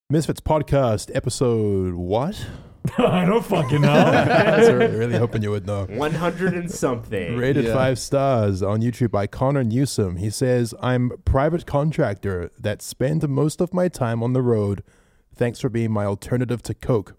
Misfits Podcast, episode what? I don't fucking know. I was really hoping you would know. 100 and something. Rated 5 stars on YouTube by Connor Newsom. He says, I'm private contractor that spend most of my time on the road. Thanks for being my alternative to Coke.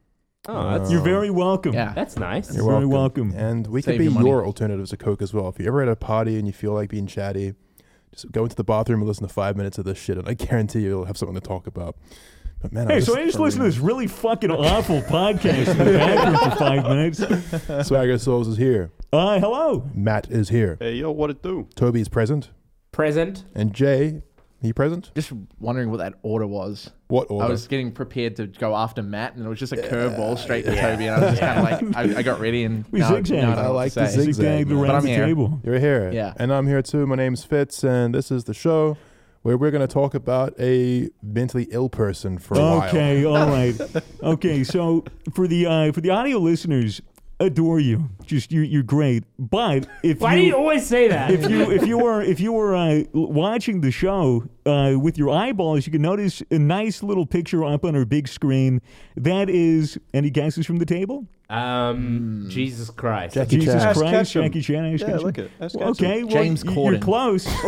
Oh, that's, You're very welcome. Yeah. that's nice. You're very welcome. And we Save could be your money. your alternatives to Coke as well. If you're ever at a party and you feel like being chatty, just go into the bathroom and listen to 5 minutes of this shit, and I guarantee you'll have something to talk about. But man, Hey, so I just listened to this really fucking awful podcast in the bathroom for 5 minutes. Swagger Souls is here. Hello. Matt is here. Hey, yo, what it do? Toby is present. Present. And Jay, are you present? Just wondering what that order was. What order? I was getting prepared to go after Matt, and it was just a curveball straight to Toby, and I was just kind of like, I got ready, and We now zigzagged. I don't know I what like to the say. zigzag. Zigzagged man. But around I'm the here. table. You're here. Yeah. And I'm here too. My name's Fitz, and this is the show where we're going to talk about a mentally ill person for a while. Okay, all right. Okay, so for the audio listeners, adore you. Just you're great. But if Why do you always say that? if you were watching the show with your eyeballs, you can notice a nice little picture up on our big screen. That is, any guesses from the table? Jesus Christ. Jackie Jesus Chan. Christ, Ketchum. Jackie Chan. Ash Yeah, Ketchum. look it. Ash Well, Ketchum. okay, well, James you're Corden. close. Ooh.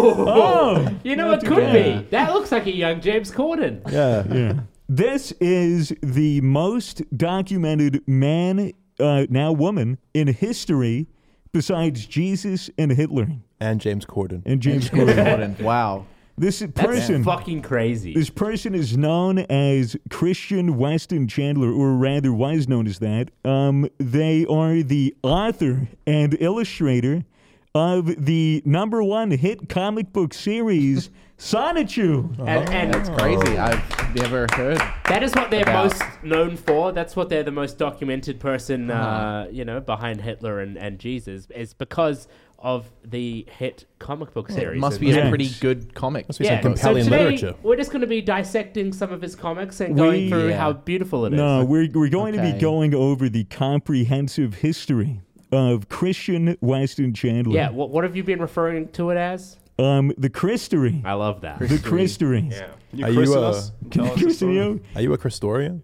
Oh, You know, not it too could bad. be. That looks like a young James Corden. Yeah. Yeah. This is the most documented man, now woman, in history besides Jesus and Hitler And James Corden. and James James Corden. Corden. Wow. This That's person, fucking crazy. this person is known as Christian Weston Chandler, or rather was known as that. They are the author and illustrator of the #1 hit comic book series, Sonichu. and That's crazy. I've never heard. that is what they're About- most known for. That's what they're the most documented person, behind Hitler and Jesus, is because of the hit comic book series. Must be Yes. a pretty good comic. Must be some compelling so today, literature. we're just going to be dissecting some of his comics and going through how beautiful it is. No, we're going to be Okay. going over the comprehensive history of Christian Weston Chandler. Yeah, what have you been referring to it as? The Christory. I love that. The Christory. Yeah. You Are you, christen uh, us? Can Tell I us the christen story. you? Are you a Christorian?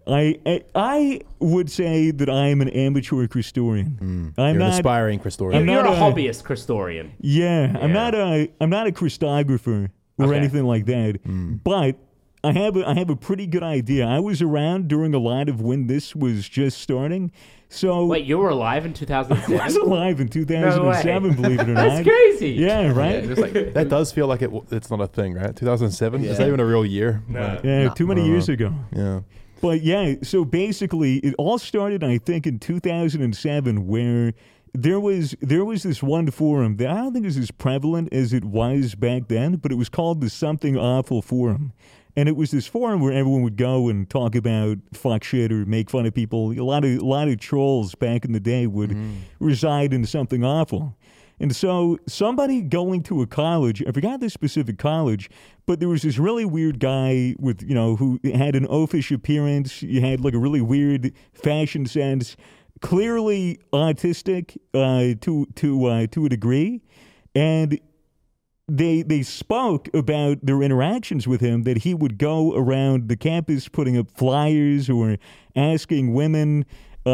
I would say that I am an amateur Christorian. I'm You're an not. aspiring Christorian. I'm You're not a hobbyist Christorian. Yeah, I'm Yeah. not a Christographer or Okay. anything like that. But I have a pretty good idea. I was around during a lot of when this was just starting. So Wait, you were alive in I was 2007? alive in 2007, believe it or not. That's crazy. Yeah, right. Yeah, just like That does feel like it's not a thing, right? 2007? Is Yeah. that even a real year? No. Yeah, No. too many years ago. Yeah. But yeah, so basically, it all started, I think, in 2007, where there was this one forum that I don't think is as prevalent as it was back then, but it was called the Something Awful Forum. And it was this forum where everyone would go and talk about fuck shit or make fun of people. A lot of trolls back in the day would reside in Something Awful. And so somebody going to a college, I forgot the specific college, but there was this really weird guy with, who had an oafish appearance. He had like a really weird fashion sense, clearly autistic to a degree. And they spoke about their interactions with him, that he would go around the campus putting up flyers or asking women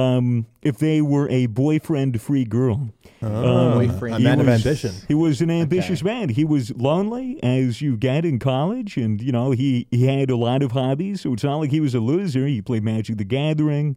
if they were a boyfriend-free girl. boyfriend. A man of was- ambition. He was an ambitious man. He was lonely, as you get in college, and he had a lot of hobbies. So it's not like he was a loser. He played Magic the Gathering.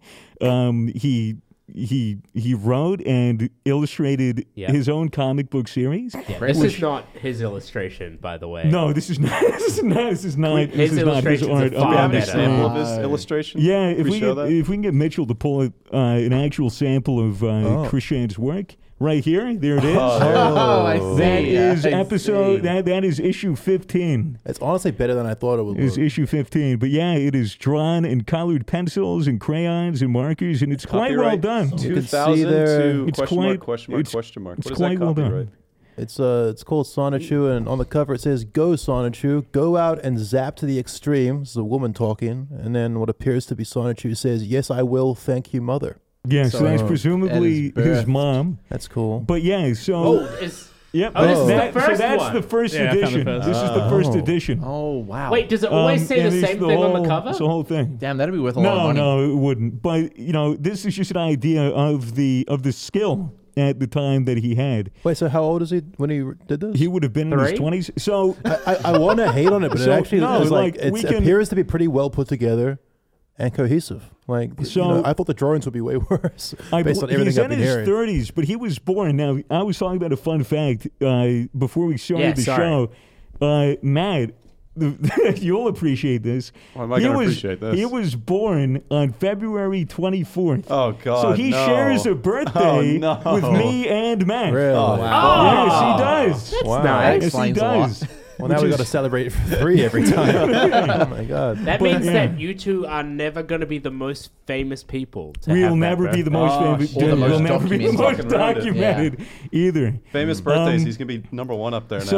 He wrote and illustrated Yeah. his own comic book series. Yeah, Great. this is not his illustration, by the way. No, this is not. This is not. This is not. His This is not his illustrations are art. far Do we have any better. sample of his illustration? Yeah, if we we show get, that? if we can get Mitchell to pull up an actual sample of Christian's work right here, there it is. Oh, I see. That is I episode. see. That is issue 15. It's honestly better than I thought it would Is look. issue 15. But yeah, it is drawn in colored pencils and crayons and markers, and it's quite well Copyright done. You can see 2000 there- to It's question quite- mark, question mark, it's- question mark. it's What is quite that well done. copyright? It's called Sonichu, and on the cover it says, "Go Sonichu, go out and zap to the extreme." It's a woman talking, and then what appears to be Sonichu says, "Yes, I will. Thank you, mother." Yeah, so So, that's at presumably his his birth. mom. That's cool. But yeah, so Oh, Yep. Oh, this is the so first that's one. the first Yeah, I found the edition. first This is the first edition. Oh wow. Wait, does it always say and the it's same thing on the whole- cover? It's the whole thing. Damn, that'd be worth a lot of No, money. no, it wouldn't. But this is just an idea of the skill at the time that he had. Wait, so how old is he when he did this? He would have been in his 3? 20s. So I want to hate on it, but So, it actually no, is like, it we can- appears to be pretty well put together and cohesive. Like, So- I thought the drawings would be way worse I based on he's everything I've in been his hearing. 30s, but he was born. Now, I was talking about a fun fact before we started Yeah, the sorry. show. Matt, you'll appreciate this. Why am I He gonna was- appreciate this? He was born on February 24th. Oh God! So he no. shares a birthday no. with me and Matt. Really? Oh, wow. Yes, he does. Wow. nice. Yes, he Explains a lot. does. Well, now we got to celebrate for 3 every time. Oh my God. That But, means yeah. that you two are never going to be the most famous people. To We'll have that never be the birthday. most Oh, famous. shit. Or the We'll most never be the documented. most Fucking ruined it. documented either. Famous birthdays. Um, He's gonna be number 1 up there now.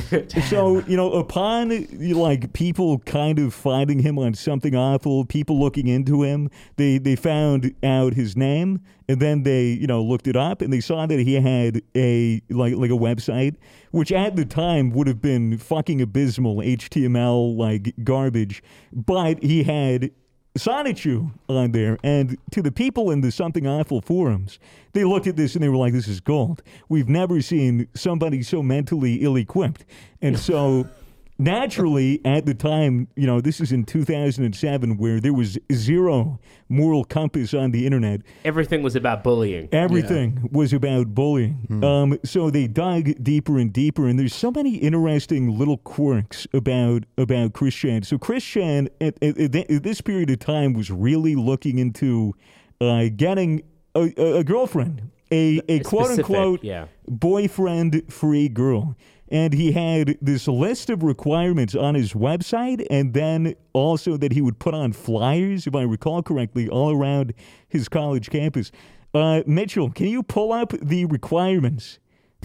So upon like people kind of finding him on something awful, people looking into him, they found out his name, and then they looked it up, and they saw that he had a like a website, which at the time would have been fucking abysmal HTML like garbage, but he had Sonichu on there, and to the people in the Something Awful forums, they looked at this and they were like, "This is gold. We've never seen somebody so mentally ill-equipped." And so, naturally, at the time, this is in 2007, where there was zero moral compass on the internet. Everything was about bullying. Everything was about bullying. So they dug deeper and deeper, and there's so many interesting little quirks about Christian. So Christian, at this period of time, was really looking into getting a girlfriend, a quote-unquote yeah. boyfriend-free girl. And he had this list of requirements on his website, and then also that he would put on flyers, if I recall correctly, all around his college campus. Mitchell, can you pull up the requirements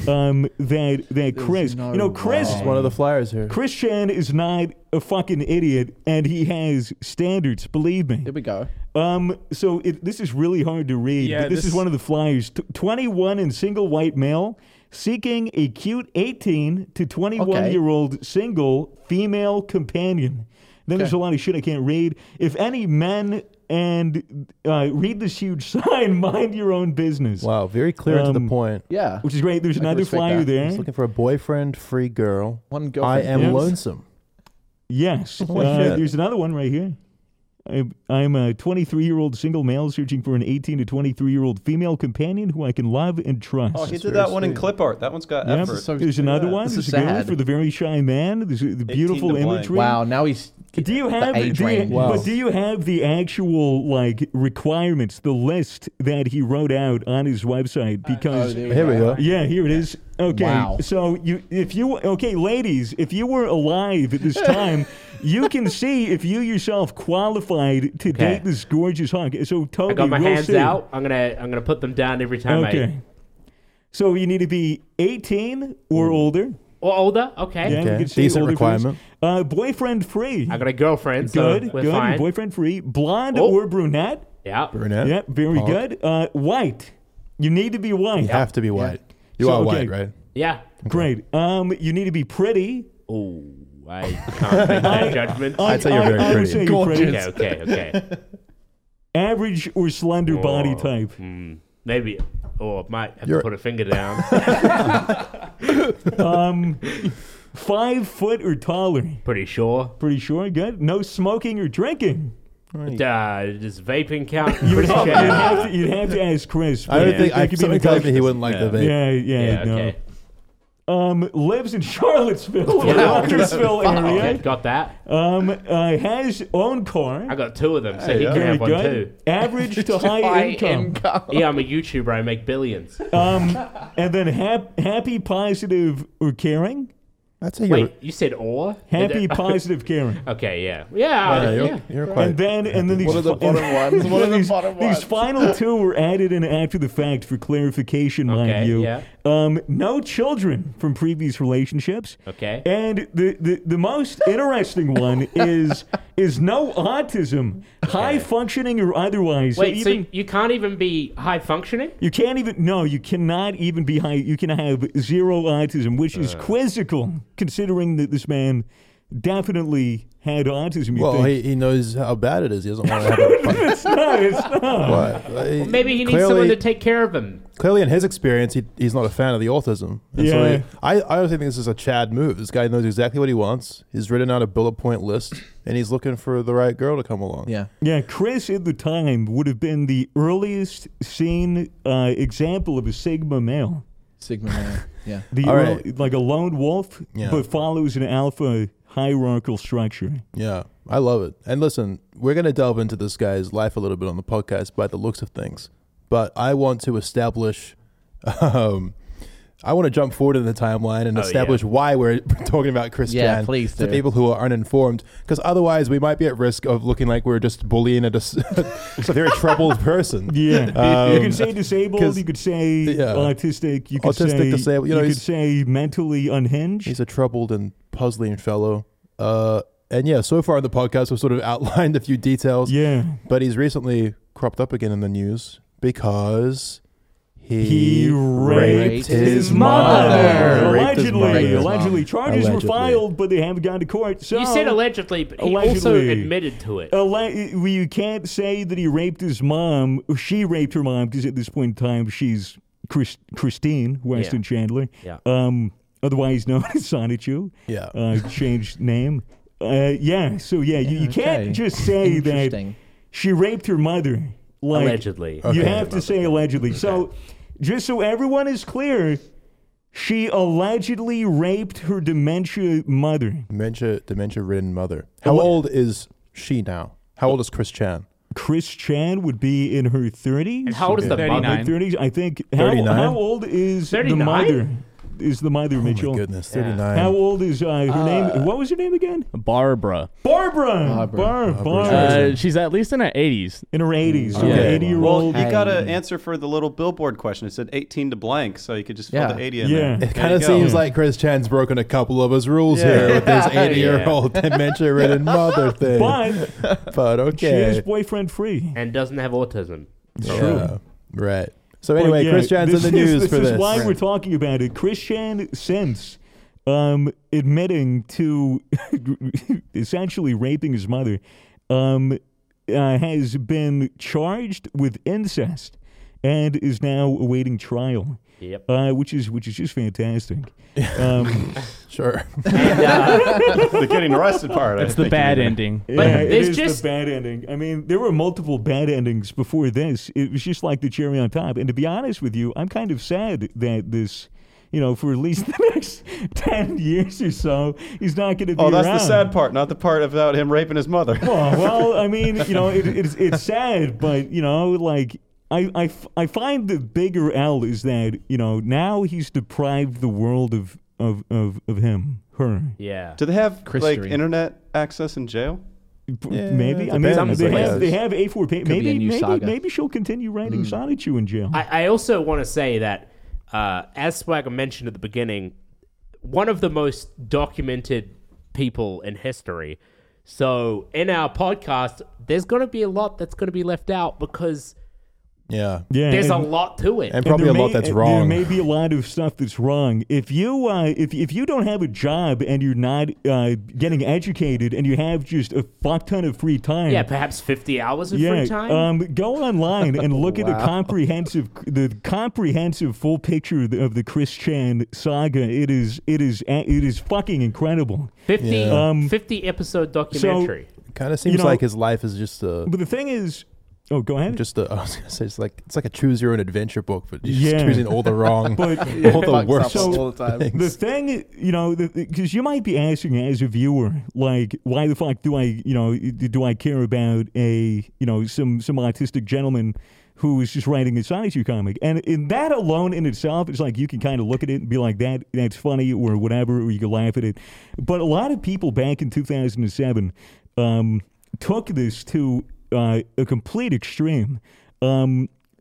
that Chris... no Chris... way. One of the flyers here. Christian is not a fucking idiot, and he has standards, believe me. Here we go. So this is really hard to read, Yeah, but this is one of the flyers. 21 and single white male, seeking a cute 18 to 21-year-old single female companion. Then there's a lot of shit I can't read. If any men and read this huge sign, mind your own business. Wow, very clear and to the point. Yeah. Which is great. There's I can another respect flyer that. there. He's looking for a boyfriend-free girl. One I girlfriend. am Yes. lonesome. Yes. Holy shit. There's another one right here. I'm a 23-year-old single male searching for an 18 to 23-year-old female companion who I can love and trust. oh, he did very that one in sweet. clip art. That one's got Yep. effort. So- There's another Yeah. one. This There's is a girl sad. for the very shy man. There's the beautiful 18 to blank. imagery. Wow, now he's Do you have the age range. Wow. but do you have the actual like requirements, the list that he wrote out on his website? Because Here we go. yeah, here it is. Okay, Wow. so ladies, if you were alive at this time, you can see if you yourself qualified to date this gorgeous hunk. So Toby, I got my we'll hands see. out. I'm gonna put them down every time Okay. So you need to be 18 or older. or older. Okay. Yeah, we Okay. can see Decent older first. requirement. Boyfriend free. I got a girlfriend, so Good, we're good. fine. Boyfriend free. Blonde Oh. or brunette? Yeah. Brunette. Yep, very Pog. good. White. You need to be white. You have to be white. You So, are okay. white, right? Yeah. Great. You need to be pretty. Oh, I can't make that judgment. I'd say you're very I would pretty. say you're pretty. Okay. Average or slender body Oh, type. Maybe. Or might have You're- to put a finger down. 5 foot or taller. Pretty sure. Pretty sure. Good. No smoking or drinking. Does vaping count? You'd Pretty sure. have to ask Chris. I don't but think. there could be Something an tells me he exception. wouldn't like the vape. Yeah, no. Okay. Lives in Charlottesville, or Yeah. Rogersville area. Okay, got that. Has own car. I got 2 of them, so Hey, he yeah. can Very have one too. good. Average to high income. Yeah, I'm a YouTuber. I make billions. And then happy, positive, or caring. I'd say you're. Wait, you said or? Happy, positive, caring. Okay, yeah. You're quite. And then these What are the bottom ones? What are the bottom these ones? final 2 were added in after the fact for clarification, mind Okay, you. yeah. no children from previous relationships. Okay. And the most interesting one is no autism, high functioning or otherwise. Wait, so even, you can't even be high functioning? you can't even, no, you cannot even be high. You can have zero autism, which is quizzical, considering that this man definitely had autism. You Well, think. he knows how bad it is. He doesn't want to have it. It's not. What? Maybe he needs someone to take care of him. Clearly, in his experience, he's not a fan of the autism. And so Yeah. I honestly think this is a Chad move. This guy knows exactly what he wants. He's written out a bullet point list, and he's looking for the right girl to come along. Yeah. Yeah, Chris at the time would have been the earliest seen example of a Sigma male. Sigma man. Yeah. The All right. like a lone wolf, Yeah. but follows an alpha hierarchical structure. Yeah, I love it. And listen, we're going to delve into this guy's life a little bit on the podcast by the looks of things. But I want to establish, I want to jump forward in the timeline and establish why we're talking about Chris Yeah, Chan please to do. people who are uninformed. Because otherwise, we might be at risk of looking like we're just bullying a very troubled person. Yeah, you could say disabled. 'cause- You could say yeah. autistic. You could Autistic, say disabled, you know, could he's- say mentally unhinged. He's a troubled and puzzling fellow. And yeah, so far in the podcast, we've sort of outlined a few details. Yeah, But he's recently cropped up again in the news because he raped his his mother. Raped his mother. Allegedly, charges were Allegedly. filed, but they haven't gone to court. So You said allegedly, but he also Allegedly. admitted to it. You can't say that he raped his mom. Or she raped her mom because at this point in time she's Christine Weston Chandler. Yeah. Otherwise known as Sonichu. Yeah. Changed name. Yeah. So you okay. can't just say that Interesting. she raped her mother. Like, Allegedly. You Okay. have to say allegedly. So just so everyone is clear, she allegedly raped her dementia mother. Dementia-ridden mother. How old is she now? How old is Chris Chan? Chris Chan would be in her 30s. And how old is the mother? 39. 30s, I think. 39? How old is 39? the mother? Is the mother, Oh Mitchell? my goodness, Yeah. 39. How old is her name? What was her name again? Barbara. Barbara. Barbara. She's at least in her 80s. In her 80s. So Okay. an 80-year Well, old. you got to answer for the little billboard question. It said 18 to blank, so you could just fill Yeah. the 80 in Yeah. there. It There It kind you of go. seems like Chris Chan's broken a couple of his rules Yeah. here with this 80-year-old dementia-ridden mother thing. But okay. she is boyfriend free. And doesn't have autism. Yeah. Right. So But anyway, yeah, Chris Chan's in the news for This this. is why we're talking about it. Chris Chan, since admitting to essentially raping his mother, has been charged with incest and is now awaiting trial. Yep. Which is just fantastic. Sure. the getting arrested part. It's the bad ending. Yeah, it there's is just- the bad ending. I mean, there were multiple bad endings before this. It was just like the cherry on top. And to be honest with you, I'm kind of sad that this, for at least the next 10 years or so, he's not going to be Oh, that's around. the sad part, not the part about him raping his mother. Well, I mean, it's sad, but, like, I find the bigger L is that, now he's deprived the world of her. Yeah. Do they have Christery. internet access in jail? Yeah, Maybe. it I mean, depends, they I have guess. A4 paper. Could be a new saga. Maybe she'll continue writing Sonichu in jail. I also want to say that, as Swagger mentioned at the beginning, one of the most documented people in history. So in our podcast, there's going to be a lot that's going to be left out because Yeah. Yeah, there's a and- lot to it. And probably a there lot that's There wrong. may be a lot of stuff that's wrong. If you if you don't have a job and you're not getting educated and you have just a fuck ton of free time, Yeah, perhaps 50 hours of free time. Go online and look at the comprehensive full picture of the Chris Chan saga. It is fucking incredible. 50, Yeah. 50 episode documentary. Kind of seems know- like his life is just a But the thing is, oh, go ahead. I was gonna say it's like a choose your own adventure book, but you're Yeah. just choosing all the wrong, But- all the Fucks up worst all the time. The things. thing, because you might be asking as a viewer, like, why the fuck do I care about some autistic gentleman who is just writing a Sonichu comic? And in that alone in itself, it's like you can kind of look at it and be like, that's funny or whatever, or you can laugh at it. But a lot of people back in 2007 took this to a complete extreme.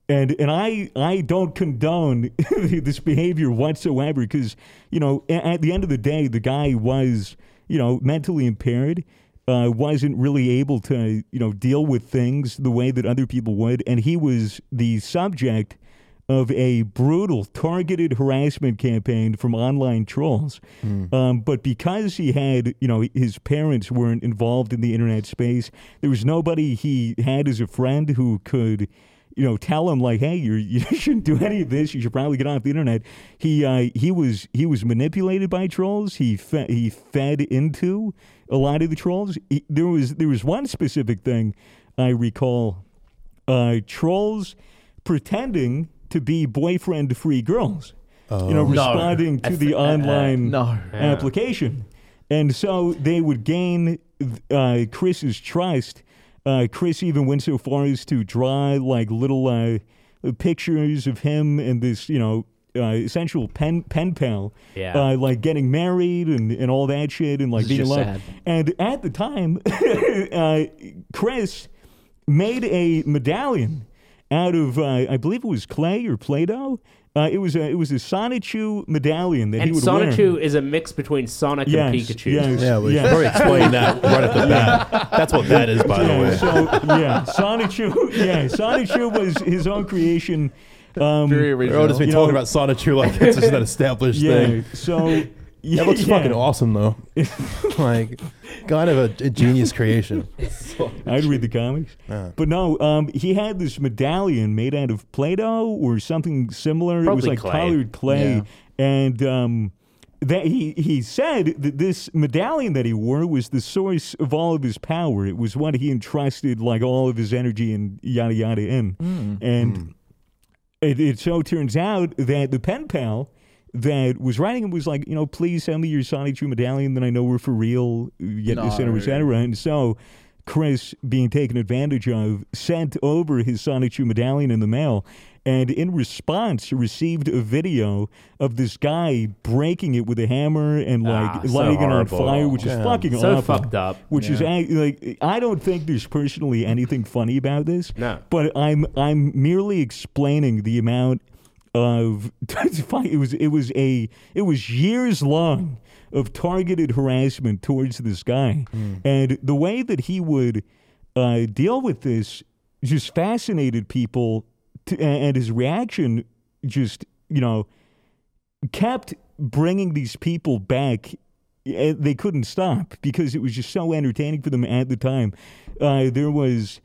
And I don't condone this behavior whatsoever because, at the end of the day, the guy was, mentally impaired, wasn't really able to, deal with things the way that other people would. And he was the subject of a brutal targeted harassment campaign from online trolls. But because he had, his parents weren't involved in the internet space, there was nobody he had as a friend who could tell him like, hey, you shouldn't do any of this. You should probably get off the internet. He was manipulated by trolls. He fed into a lot of the trolls. There was one specific thing I recall: trolls pretending to be boyfriend-free girls. Responding to the online application, and so they would gain Chris's trust. Chris even went so far as to draw like little pictures of him and this, essential pen pal, like getting married and all that shit and like being in love. Sad. And at the time, Chris made a medallion out of I believe it was clay or Play-Doh. It was a Sonichu medallion that And he would wear. Sonichu is a mix between Sonic and Pikachu. Yes, Yeah, we should yes. probably explain that right at the bat. That's what that is, by the way. Sonichu was his own creation. Very We're original. all just been talking about Sonichu like it's just an established thing. So That looks fucking awesome, though. Like, kind of a genius creation. I'd read the comics. But no, he had this medallion made out of Play-Doh or something similar. Probably it was like clay. colored clay. Yeah. And that he said that this medallion that he wore was the source of all of his power. It was what he entrusted like all of his energy and yada yada in. And it so turns out that the pen pal that was writing him was like, please send me your Sonichu medallion, then I know we're for real, et cetera, et cetera. And so Chris, being taken advantage of, sent over his Sonichu medallion in the mail, and in response received a video of this guy breaking it with a hammer and like so lighting it on horrible. fire, which is Damn. fucking So awful. fucked up. Which is like, I don't think there's personally anything funny about this. No. But I'm merely explaining the amount of it was years long of targeted harassment towards this guy, and the way that he would deal with this just fascinated people, and his reaction just kept bringing these people back. They couldn't stop because it was just so entertaining for them at the time. There was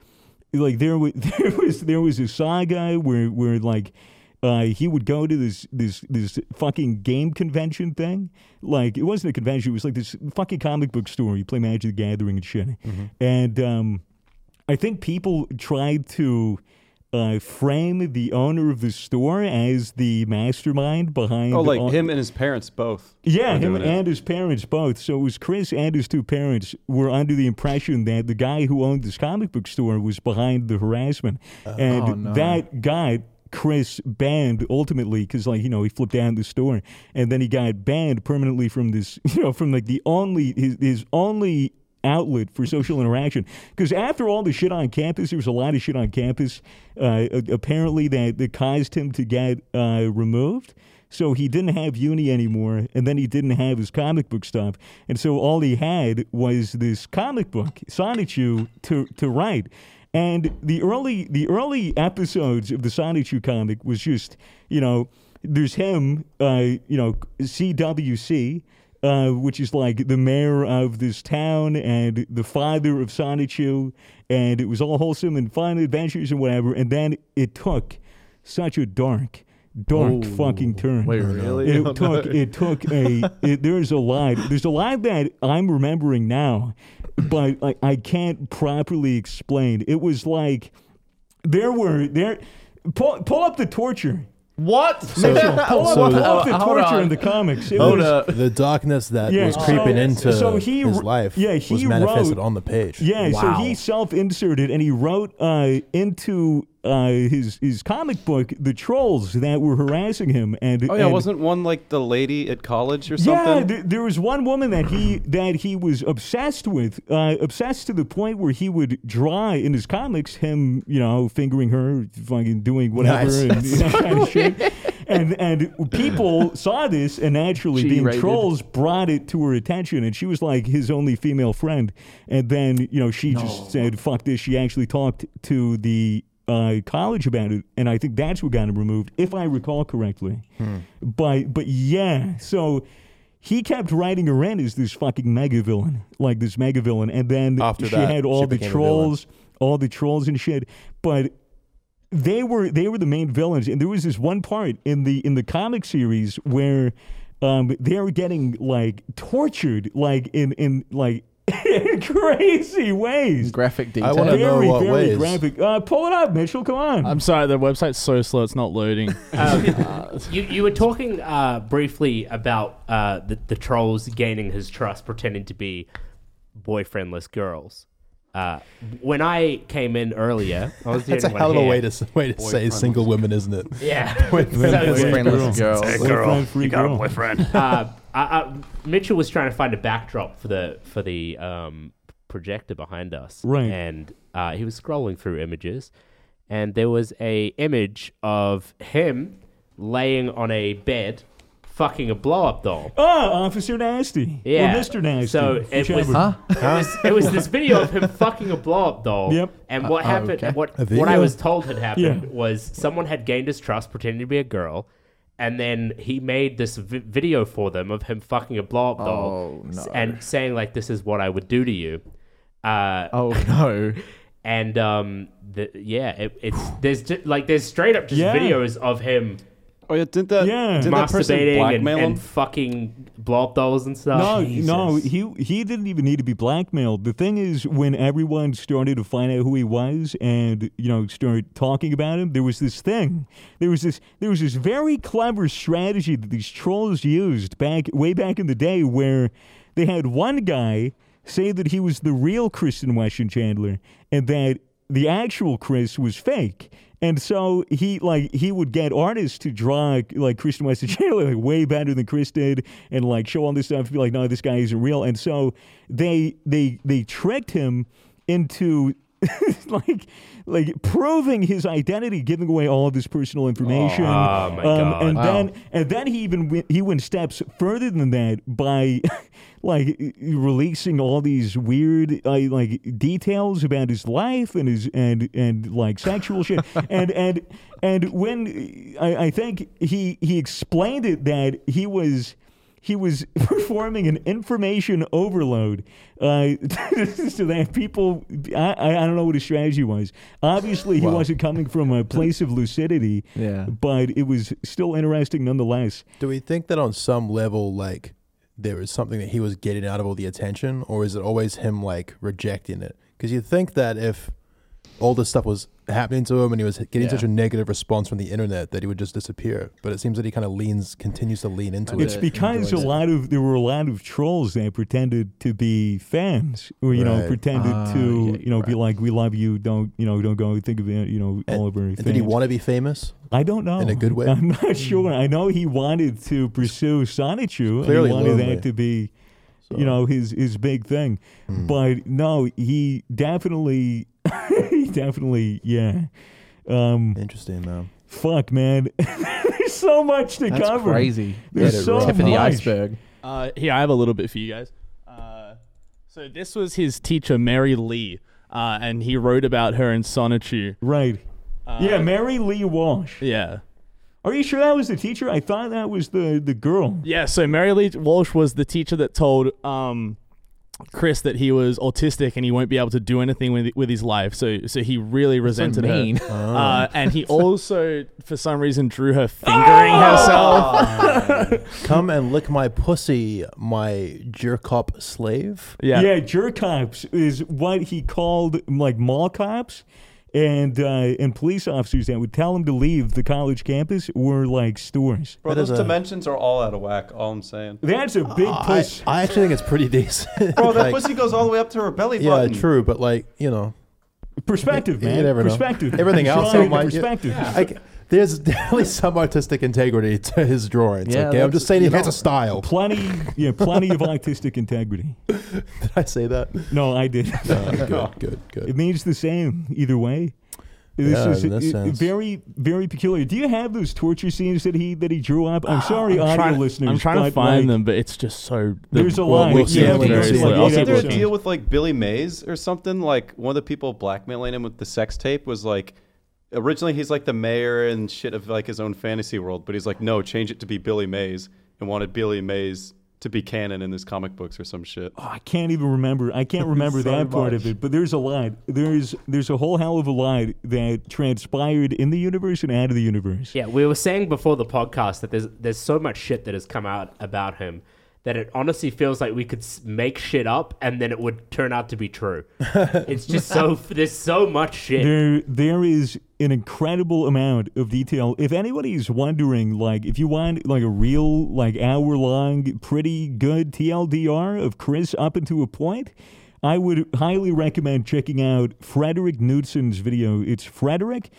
a saga where like. He would go to this fucking game convention thing. Like, it wasn't a convention. It was like this fucking comic book store. You play Magic the Gathering and shit. And I think people tried to frame the owner of the store as the mastermind behind... Oh, like him and his parents both. Yeah, were him doing it. and his parents both. So it was Chris and his two parents were under the impression that the guy who owned this comic book store was behind the harassment. And that guy... Chris banned ultimately because he flipped down the store, and then he got banned permanently from this from like the only his only outlet for social interaction. Because after all the shit on campus, there was a lot of shit on campus apparently that caused him to get removed. So he didn't have uni anymore, and then he didn't have his comic book stuff, and so all he had was this comic book Sonichu to write. And the early episodes of the Sonichu comic was just, there's him, CWC, which is like the mayor of this town and the father of Sonichu, and it was all wholesome and fun adventures and whatever. And then it took such a dark fucking turn. Wait, really? There's a line that I'm remembering now, but I can't properly explain. It was like pull up the torture. What? Mitchell, pull up the hold torture on. in the comics. It Hold was, up. The darkness that Yeah, was creeping into his life he was manifested wrote- on the page. Yeah, Wow. so he self-inserted and he wrote into his comic book, the trolls that were harassing him, and Oh yeah, and, wasn't one like the lady at college or yeah, something? there was one woman that he was obsessed with, obsessed to the point where he would draw in his comics him, fingering her, fucking doing whatever, Nice. and that kind of shit. And people saw this, and naturally, being G-rated. trolls, brought it to her attention, and she was like his only female friend. And then, she just said, "Fuck this." She actually talked to the college about it, and I think that's what got him removed, if I recall correctly. But yeah, so he kept writing her in as this fucking mega villain, and then After she that, had all she the became a trolls and shit, but. They were the main villains, and there was this one part in the comic series where they were getting like tortured, like in crazy ways. Graphic I detail. wanna know Very, what very ways. graphic. Pull it up, Mitchell. Come on. I'm sorry, the website's so slow, it's not loading. You were talking briefly about the trolls gaining his trust, pretending to be boyfriendless girls. When I came in earlier, I was the That's a only hell of a one way here. to say single women, isn't it? Yeah. Boyfriendless girls. Boyfriend, free girl. Mitchell was trying to find a backdrop for the projector behind us, Right. And he was scrolling through images, and there was a image of him laying on a bed, fucking a blow-up doll. Officer Nasty. Yeah, Or Mr. Nasty. So it whichever. was, it was this video of him fucking a blow-up doll. Yep. And what happened? okay. What A video? I was told had happened Yeah. was someone had gained his trust, pretending to be a girl, and then he made this video for them of him fucking a blow-up doll, Oh, no. and saying like, "This is what I would do to you." Oh no. And there's straight up just Yeah. videos of him Oh yeah, didn't that person masturbating blackmail him? and fucking blow-up dolls and stuff. No, he didn't even need to be blackmailed. The thing is, when everyone started to find out who he was and started talking about him, there was this thing. There was this very clever strategy that these trolls used way back in the day, where they had one guy say that he was the real Kristen Weston Chandler and that the actual Chris was fake. And so he would get artists to draw like Kristen Weston Chandler like way better than Chris did, and like show all this stuff and be like, no, this guy isn't real. And so they tricked him into like proving his identity, giving away all of his personal information. Oh my God. And then he went steps further than that by like releasing all these weird like details about his life and his and like sexual shit. and when I think he explained it that he was performing an information overload so that people, I don't know what his strategy was. Obviously, he wasn't coming from a place of lucidity, Yeah. but it was still interesting nonetheless. Do we think that on some level, like, there was something that he was getting out of all the attention, or is it always him, like, rejecting it? Because you'd think that if all this stuff was happening to him and he was getting such a negative response from the internet that he would just disappear. But it seems that he kind of continues to lean into It's it. because there were a lot of trolls that pretended to be fans, or Right. pretended to be like, "We love you, don't go think of it, all over." And did he want to be famous? I don't know. in a good way? I'm not sure. I know he wanted to pursue Sonichu. Clearly and he wanted lonely. that to be, his big thing. But no, he definitely, yeah. Interesting, though. Fuck, man. There's so much to That's cover. crazy. There's Get it so right. Tip of the much. iceberg. Here, I have a little bit for you guys. So this was his teacher, Mary Lee, and he wrote about her in Sonichu. Right. Yeah, Mary Lee Walsh. Yeah. Are you sure that was the teacher? I thought that was the girl. Yeah, so Mary Lee Walsh was the teacher that told Chris that he was autistic and he won't be able to do anything with his life. So he really resented mean. her. And he also, for some reason, drew her fingering herself. Come and lick my pussy, my jerk-up slave. Yeah. Jerk cops is what he called like mall cops and police officers that would tell him to leave the college campus were like stores. Bro, That is those a- dimensions are all out of whack. All I'm saying. That's a big push. I actually think it's pretty decent. Bro, that Like, pussy goes all the way up to her belly yeah, button. true, but like, Perspective, man. You never know. Perspective. Everything else, Drawing might- perspective. There's definitely some artistic integrity to his drawings. Yeah, Okay, I'm that's- just saying he you has know- a style. Plenty of artistic integrity. Did I say that? No, I did. Good. It means the same either way. This Yeah, is in that sense. very, very peculiar. Do you have those torture scenes that he drew up? I'm sorry, audio listeners. I'm trying to but, find like, them, but it's just so. There's a Well, lot. we'll see Yeah, later. because, See like, later. eight Wasn't there a episodes. deal with like Billy Mays or something? Like one of the people blackmailing him with the sex tape was like, originally he's like the mayor and shit of like his own fantasy world, but he's like, no, change it to be Billy Mays, and wanted Billy Mays to be canon in his comic books or some shit. Oh, I can't even remember. I can't remember that part of it. But there's a lot. There's a whole hell of a lot that transpired in the universe and out of the universe. Yeah, we were saying before the podcast that there's so much shit that has come out about him that it honestly feels like we could make shit up and then it would turn out to be true. It's just there's so much shit. There is an incredible amount of detail. If anybody's wondering, like, if you want like a real, like, hour-long, pretty good TLDR of Chris up until a point, I would highly recommend checking out Frederick Knudson's video. It's Frederick,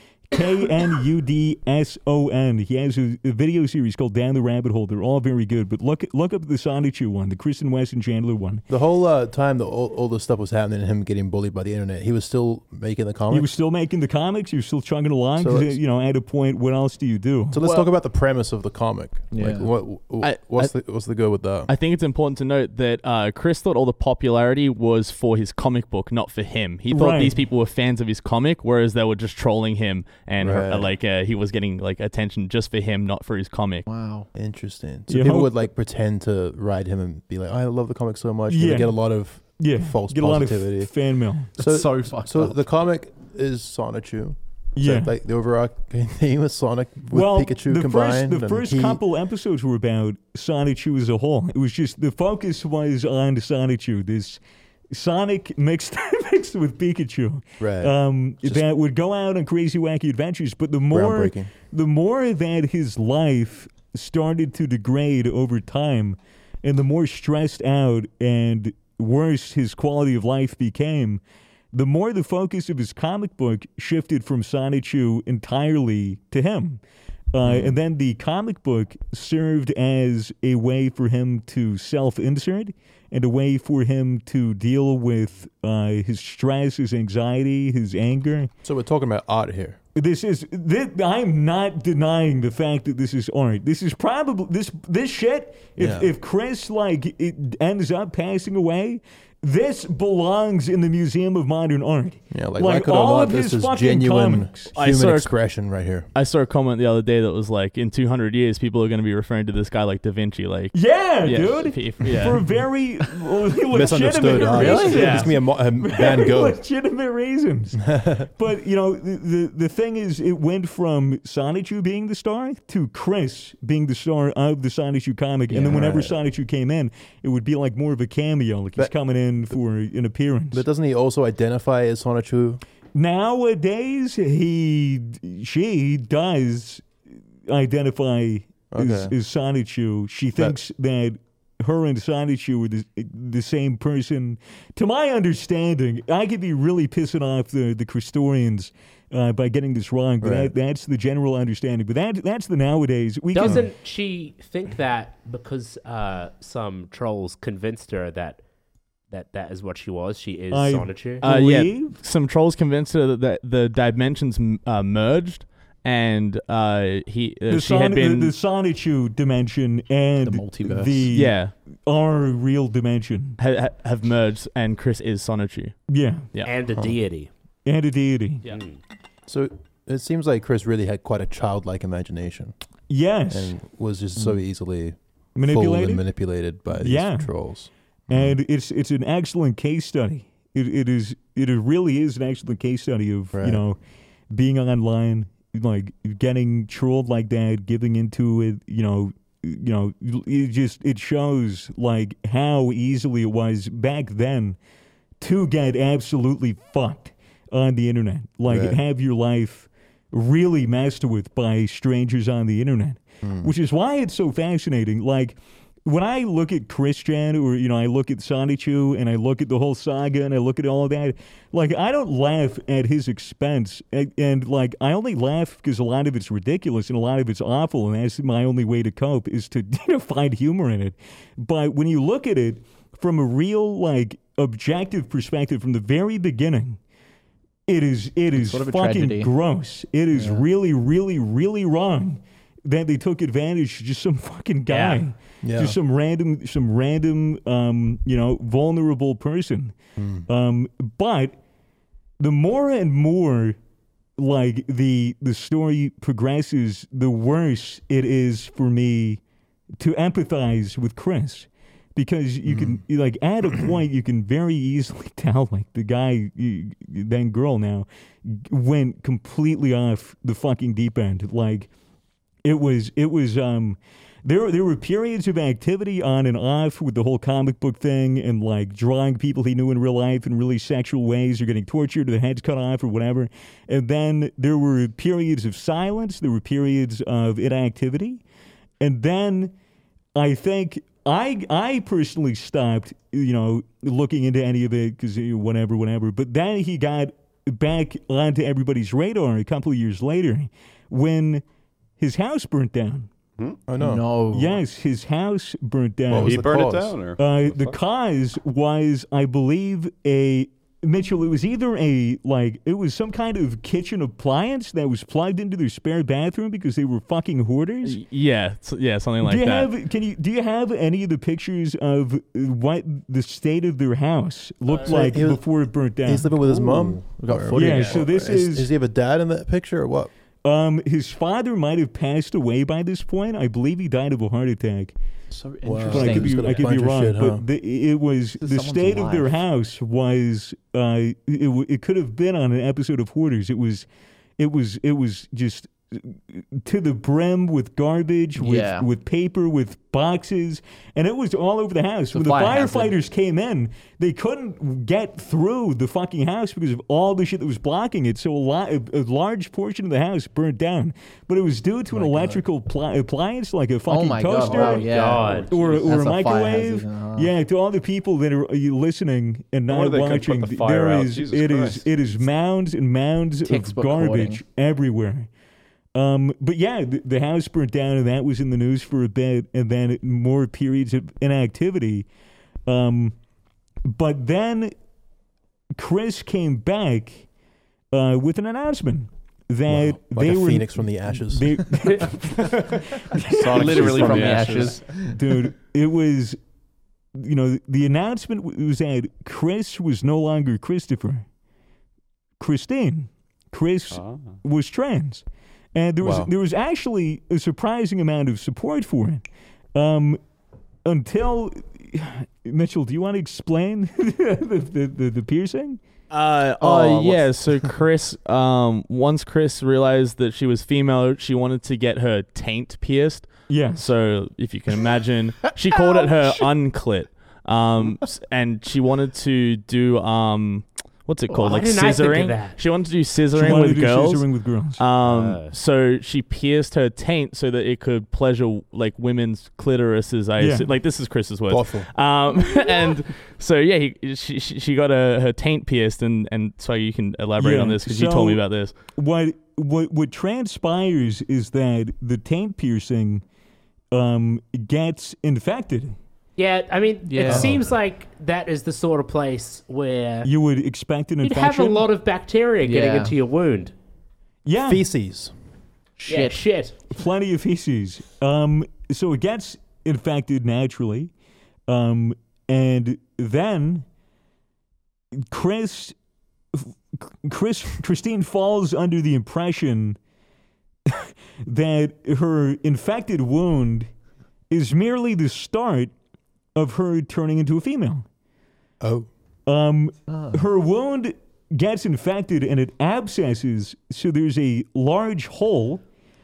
Knudson. He has a video series called Down the Rabbit Hole. They're all very good. But look up the Sonichu one, the Kristen West and Chandler one. The whole time that all this stuff was happening and him getting bullied by the internet, he was still making the comics? He was still making the comics. He was still chugging along. So 'cause, it's- at a point, what else do you do? So let's talk about the premise of the comic. Yeah. Like, what's the good with that? I think it's important to note that Chris thought all the popularity was for his comic book, not for him. He thought Right. these people were fans of his comic, whereas they were just trolling him, and Right. he was getting like attention just for him, not for his comic. Wow. Interesting. So You people hope- would like pretend to ride him and be like, "I love the comic so much." Yeah. They get a lot of false get a lot positivity. of fan mail. So fucked So up. the comic is Sonichu. Yeah. So like the overarching theme is Sonic with Well, Pikachu the combined. the first couple episodes were about Sonichu as a whole. It was just the focus was on Sonichu. This Sonic mixed with Pikachu. Right. That would go out on crazy wacky adventures. But the more that his life started to degrade over time, and the more stressed out and worse his quality of life became, the more the focus of his comic book shifted from Sonichu entirely to him. And then the comic book served as a way for him to self-insert and a way for him to deal with his stress, his anxiety, his anger. So we're talking about art here. I'm not denying the fact that this is art. This is probably this shit. If Chris it ends up passing away, this belongs in the Museum of Modern Art. Yeah, like it or all not, of this his is fucking genuine comics. human expression right here. I saw a comment the other day that was like, in 200 years, people are going to be referring to this guy like Da Vinci. Like, Yeah, Yeah, dude. yeah. For very legitimate Misunderstood. reasons. Yeah. It's gonna be a Van Very Gogh. legitimate reasons. But, the thing is, it went from Sonichu being the star to Chris being the star of the Sonichu comic. And then whenever Sonichu came in, it would be like more of a cameo, like he's coming in for an appearance. But doesn't he also identify as Sonichu? Nowadays, she does identify as Sonichu. She thinks that her and Sonichu are the same person. To my understanding, I could be really pissing off the Christorians by getting this wrong, but that's the general understanding. But that's the nowadays. Doesn't she think that because some trolls convinced her that is what she was? She is Sonichu? believe? Some trolls convinced her that the dimensions merged, and she had been the Sonichu dimension and The multiverse. yeah our real dimension. have merged, and Chris is Sonichu. Yeah, Yeah, and a deity. and a deity. yeah. So it seems like Chris really had quite a childlike imagination Yes, and was just so easily fooled manipulated. and manipulated by these Yeah. trolls. And it's an excellent case study. It really is an excellent case study of Right. being online, like getting trolled like that, giving into it. It shows like how easily it was back then to get absolutely fucked on the internet. Like Right. have your life really messed with by strangers on the internet, which is why it's so fascinating. Like when I look at Christian, or I look at Sonichu, and I look at the whole saga, and I look at all of that, like, I don't laugh at his expense, and like, I only laugh because a lot of it's ridiculous and a lot of it's awful, and that's my only way to cope, is to find humor in it. But when you look at it from a real, like, objective perspective from the very beginning, it is sort of a fucking tragedy. gross. It is really, really, really wrong that they took advantage of just some fucking guy. Yeah. Just some random, vulnerable person. But the more and more, like, the story progresses, the worse it is for me to empathize with Chris. Because you can, like, at a point, you can very easily tell, like, the guy, then girl now, went completely off the fucking deep end. Like, it was, there were periods of activity on and off with the whole comic book thing, and, like, drawing people he knew in real life in really sexual ways, or getting tortured, or their heads cut off, or whatever. And then there were periods of silence, there were periods of inactivity. And then I think I personally stopped, looking into any of it, because whatever. But then he got back onto everybody's radar a couple of years later when his house burnt down. Oh, no. No. Yes, his house burnt down. What was He the burned it cause? down, or The cause was, I believe, Mitchell, it was either it was some kind of kitchen appliance that was plugged into their spare bathroom because they were fucking hoarders. Yeah, something like that. Do you have any of the pictures of what the state of their house looked like he was- before it burnt down? He's living with his mum. We got footage. Yeah, so this is- Does he have a dad in that picture or what? His father might have passed away by this point. I believe he died of a heart attack. So Wow. But I interesting. could He's got a be bunch of wrong. shit, huh? But it was This is the someone's state of their life. house was it could have been on an episode of Hoarders. It was just to the brim with garbage, with paper, with boxes, and it was all over the house. When the fire hazard. firefighters came in, they couldn't get through the fucking house because of all the shit that was blocking it. So a large portion of the house burnt down, but it was due to an electrical appliance like a fucking my toaster. God. Oh, yeah. God. Or That's a a fire microwave. hazard, Yeah, to all the people that are listening and Or not they couldn't watching, put the fire out. Jesus Christ. it is mounds and mounds of Textbook garbage hoarding. everywhere. But yeah, the house burnt down, and that was in the news for a bit, and then more periods of inactivity. But then Chris came back with an announcement that Like they a were phoenix from the ashes. They, Literally from the ashes. dude, it was, the announcement was that Chris was no longer Christopher. Christine. Chris was trans. And there was actually a surprising amount of support for it. Until, Mitchell, do you want to explain the piercing? Yeah. So Chris, once Chris realized that she was female, she wanted to get her taint pierced. Yeah. So if you can imagine, she called it her unclit. And she wanted to do what's it called? Why Like didn't I think of scissoring. that? She wanted to do She scissoring wanted with to do girls. scissoring with girls. So she pierced her taint so that it could pleasure like women's clitorises. Yeah. Like this is Chris's words. Awful. And so yeah, she got her taint pierced, and so you can elaborate Yeah, on this because you told me about this. What transpires is that the taint piercing gets infected. Yeah, I mean, Yeah. it seems like that is the sort of place where You would expect an you'd infection. have a lot of bacteria getting Yeah. into your wound. yeah, Feces. Yeah, shit. plenty of feces. So it gets infected naturally, and then Christine falls under the impression that her infected wound is merely the start of her turning into a female. Oh. Her wound gets infected and it abscesses, so there's a large hole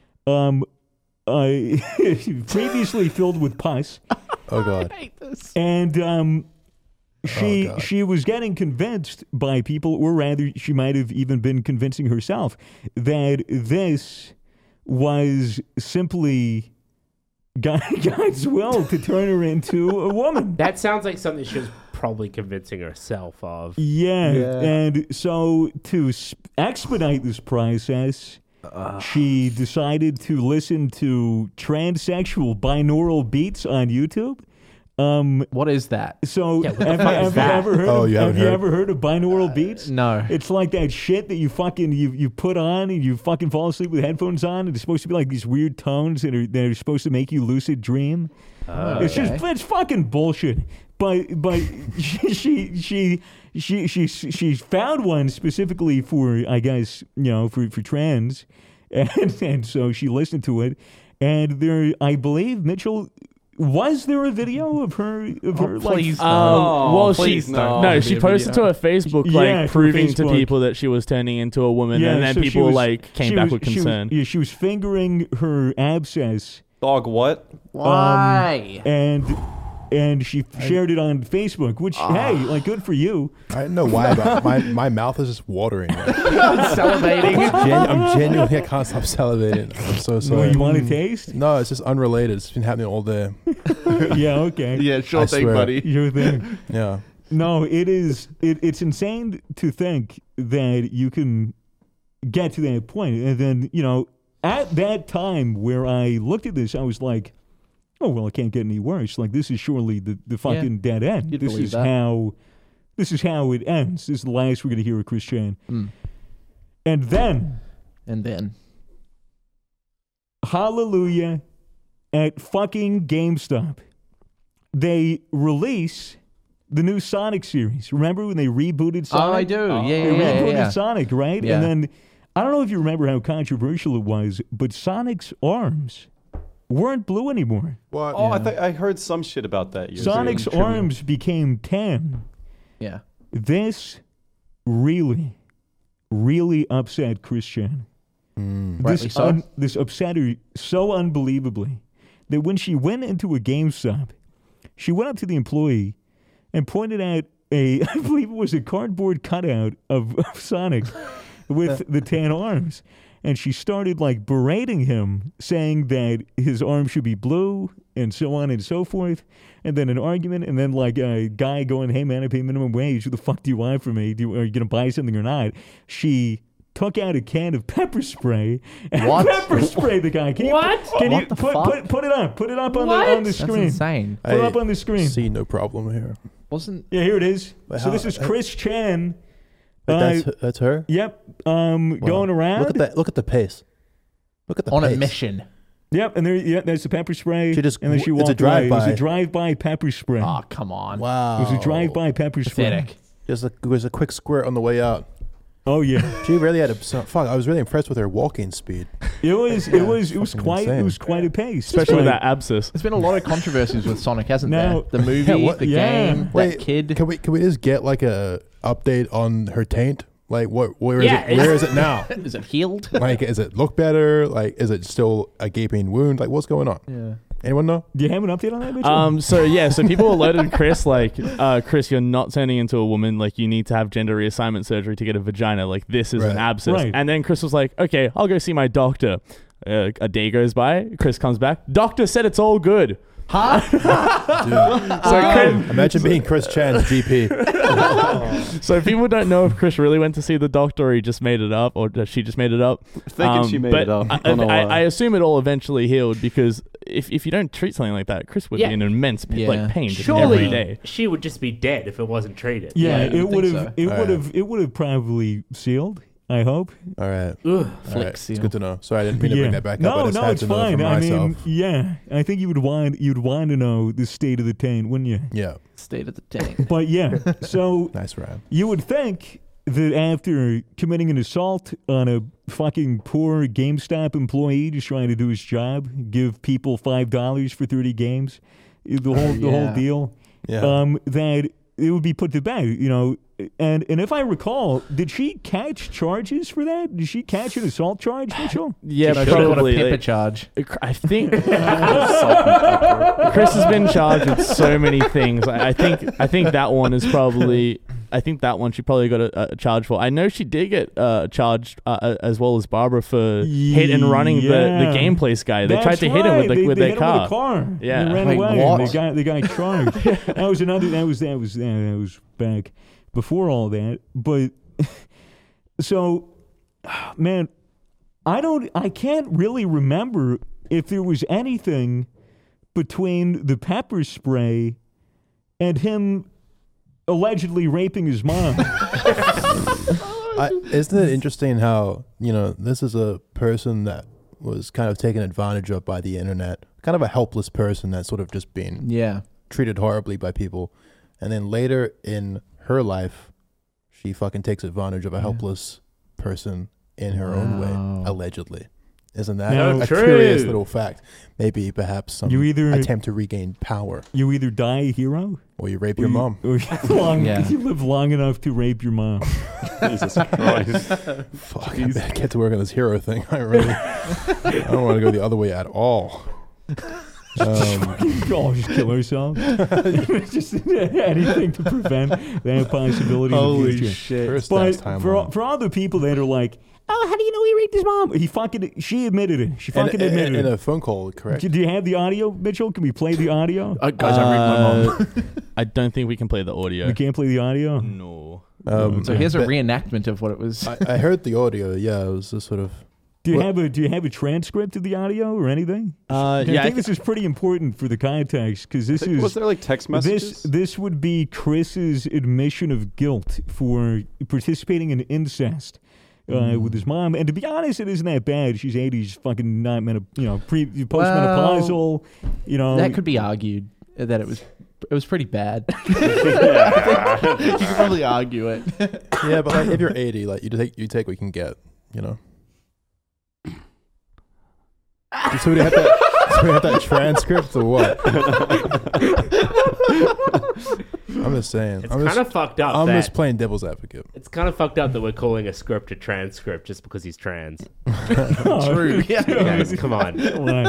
previously filled with pus. Oh, God. And God. she was getting convinced by people, or rather, she might have even been convincing herself, that this was simply God's will to turn her into a woman. That sounds like something she was probably convincing herself of. Yeah. And so to expedite this process, she decided to listen to transsexual binaural beats on YouTube. What is that? So Yeah, what the have fuck is you that? ever heard? Oh, of, you haven't have you heard? ever heard of binaural beats? No. It's like that shit that you fucking you put on and you fucking fall asleep with headphones on, and it's supposed to be like these weird tones that are supposed to make you lucid dream. It's just it's fucking bullshit. But she found one specifically for, I guess, for trans, and so she listened to it, and there, I believe, Mitchell. Was there a video of her please like? Well, please she no. no, she posted to her Facebook Yeah, like for proving to Facebook. people that she was turning into a woman, and then so she people was- like came she back was- with concern. She was fingering her abscess, Dog, what? Why? and she shared it on Facebook. Which hey, like good for you. I don't know why, but my mouth is just watering. Like, Salivating. I'm genuinely, I can't stop salivating. I'm so So sorry. you want to taste? No, it's just unrelated. It's been happening all day. Yeah, okay. Yeah, sure I thing, swear. buddy. Your thing. Yeah. No, it is. It's insane to think that you can get to that point, and then at that time where I looked at this, I was like, "Oh well, it can't get any worse. Like this is surely the fucking dead end. You'd This believe is that. how it ends. This is the last we're gonna hear of Chris Chan." Mm. And then, And then. hallelujah, at fucking GameStop, they release the new Sonic series. Remember when they rebooted Sonic? Oh, I do. They Yeah. rebooted Sonic, right? Yeah. And then, I don't know if you remember how controversial it was, but Sonic's arms weren't blue anymore. What? Oh, I heard some shit about that. years ago. Sonic's arms became tan. Yeah. This really, really upset Chris Chan. Rightly so. This upset her so unbelievably that when she went into a GameStop, she went up to the employee and pointed out I believe it was a cardboard cutout of Sonic with the tan arms. And she started like berating him, saying that his arm should be blue and so on and so forth. And then an argument, and then like a guy going, "Hey man, I pay minimum wage. What the fuck do you want from me? Are you going to buy something or not?" She took out a can of pepper spray and What? pepper sprayed the guy. Can you What? Can What you the put fuck? put it up? Put it up on What? the That's screen. insane. Put it up on the screen. See no problem here. Wasn't. Yeah, here it is. Wait, So how- this is Chris Chan. Wait, that's her. Yep. Going around. Look at that. Look at the pace. Look at the On pace. a mission. Yep, and there's the pepper spray. She just- and then she it's a walked away. It was drive-by. a drive-by pepper spray. Oh, come on. Wow. It was a drive-by pepper spray. Pathetic. It was a quick squirt on the way out. Oh yeah, She really had fuck. I was really impressed with her walking speed. it was fucking quite insane. a pace, Especially with Like, that abscess. There's been a lot of controversies with Sonic, hasn't No. there? The movie, what- the yeah. game, Wait, that kid. Can we just get like a update on her taint? Like where is Yeah, it? Where is it now? Is it healed? Like, is it look better? Like, is it still a gaping wound? Like, what's going on? Yeah. Anyone know? Do you have an update on that, Mitchell? So people alerted Chris like, Chris, you're not turning into a woman. Like, you need to have gender reassignment surgery to get a vagina. Like, this is an Right. abscess. Right. And then Chris was like, okay, I'll go see my doctor. A day goes by. Chris comes back. Doctor said it's all good. So Chris, Imagine being Chris Chan's GP. so people don't know if Chris really went to see the doctor or he just made it up or that she just made it up. Thinking she made but it up. I, Don't know why. I assume it all eventually healed because if you don't treat something like that, Chris would Yeah. be in immense Yeah. pain just Surely every day. she would just be dead if it wasn't treated. yeah, I it would would think have. so. It would have probably sealed. I hope. All right. Ugh. All right. Flick It's seal. good to know. Sorry, I didn't mean to bring that back up. I No, just no, had it's to know fine. for I myself. mean, yeah, I think you'd want to know the state of the taint, wouldn't you? Yeah. State of the tank. But yeah, so Nice rhyme. you would think that after committing an assault on a fucking poor GameStop employee just trying to do his job, give people $5 for 30 games, the whole deal, Yeah. that it would be put to bed, And if I recall, did she catch charges for that? Did she catch an assault charge, Mitchell? Yeah, No, she got a probably. pepper like, charge. I think Chris has been charged with so many things. I think that one is probably I think that one she probably got a charge for. I know she did get charged as well as Barbara for hit and running the game place guy. They tried to hit him with they their hit car. Him with a car. Yeah. And they ran Wait, away. what? And they got charged. That was back before all that. But so, man, I can't really remember if there was anything between the pepper spray and him allegedly raping his mom. Isn't it interesting how, this is a person that was kind of taken advantage of by the internet, kind of a helpless person that's sort of just been treated horribly by people. And then later in her life, she fucking takes advantage of a helpless person in her own way, allegedly. Isn't that No, a true. curious little fact? Maybe perhaps some You either- attempt to regain power, You either die a hero, or you rape your mom. or you live long enough to rape your mom. Jesus Christ. Fuck, I better get to work on this hero thing. I don't want to go the other way at all. Just kill ourselves. Just anything to prevent that possibility in the future. shit. First But time for all the people that are like, oh, how do you know he raped his mom? She admitted it. She fucking admitted in it. a phone call, correct? Do you have the audio, Mitchell? Can we play the audio? Guys, I raped my mom. I don't think we can play the audio. We can't play the audio? No. So here's a but reenactment of what it was. I heard the audio. Yeah, it was just sort of. Do you have a transcript of the audio or anything? I think this is pretty important for the context because this is Was there like text messages? this would be Chris's admission of guilt for participating in incest with his mom. And to be honest, it isn't that bad. She's 80. She's fucking not postmenopausal. That could be argued that it was pretty bad. You could probably argue it. Yeah, but like if you're 80, like you take what you can get. So we have that transcript or what? I'm just saying. It's kind of fucked up. I'm that just playing devil's advocate. It's kind of fucked up that we're calling a script a transcript just because he's trans. True. Yeah. Guys, come on.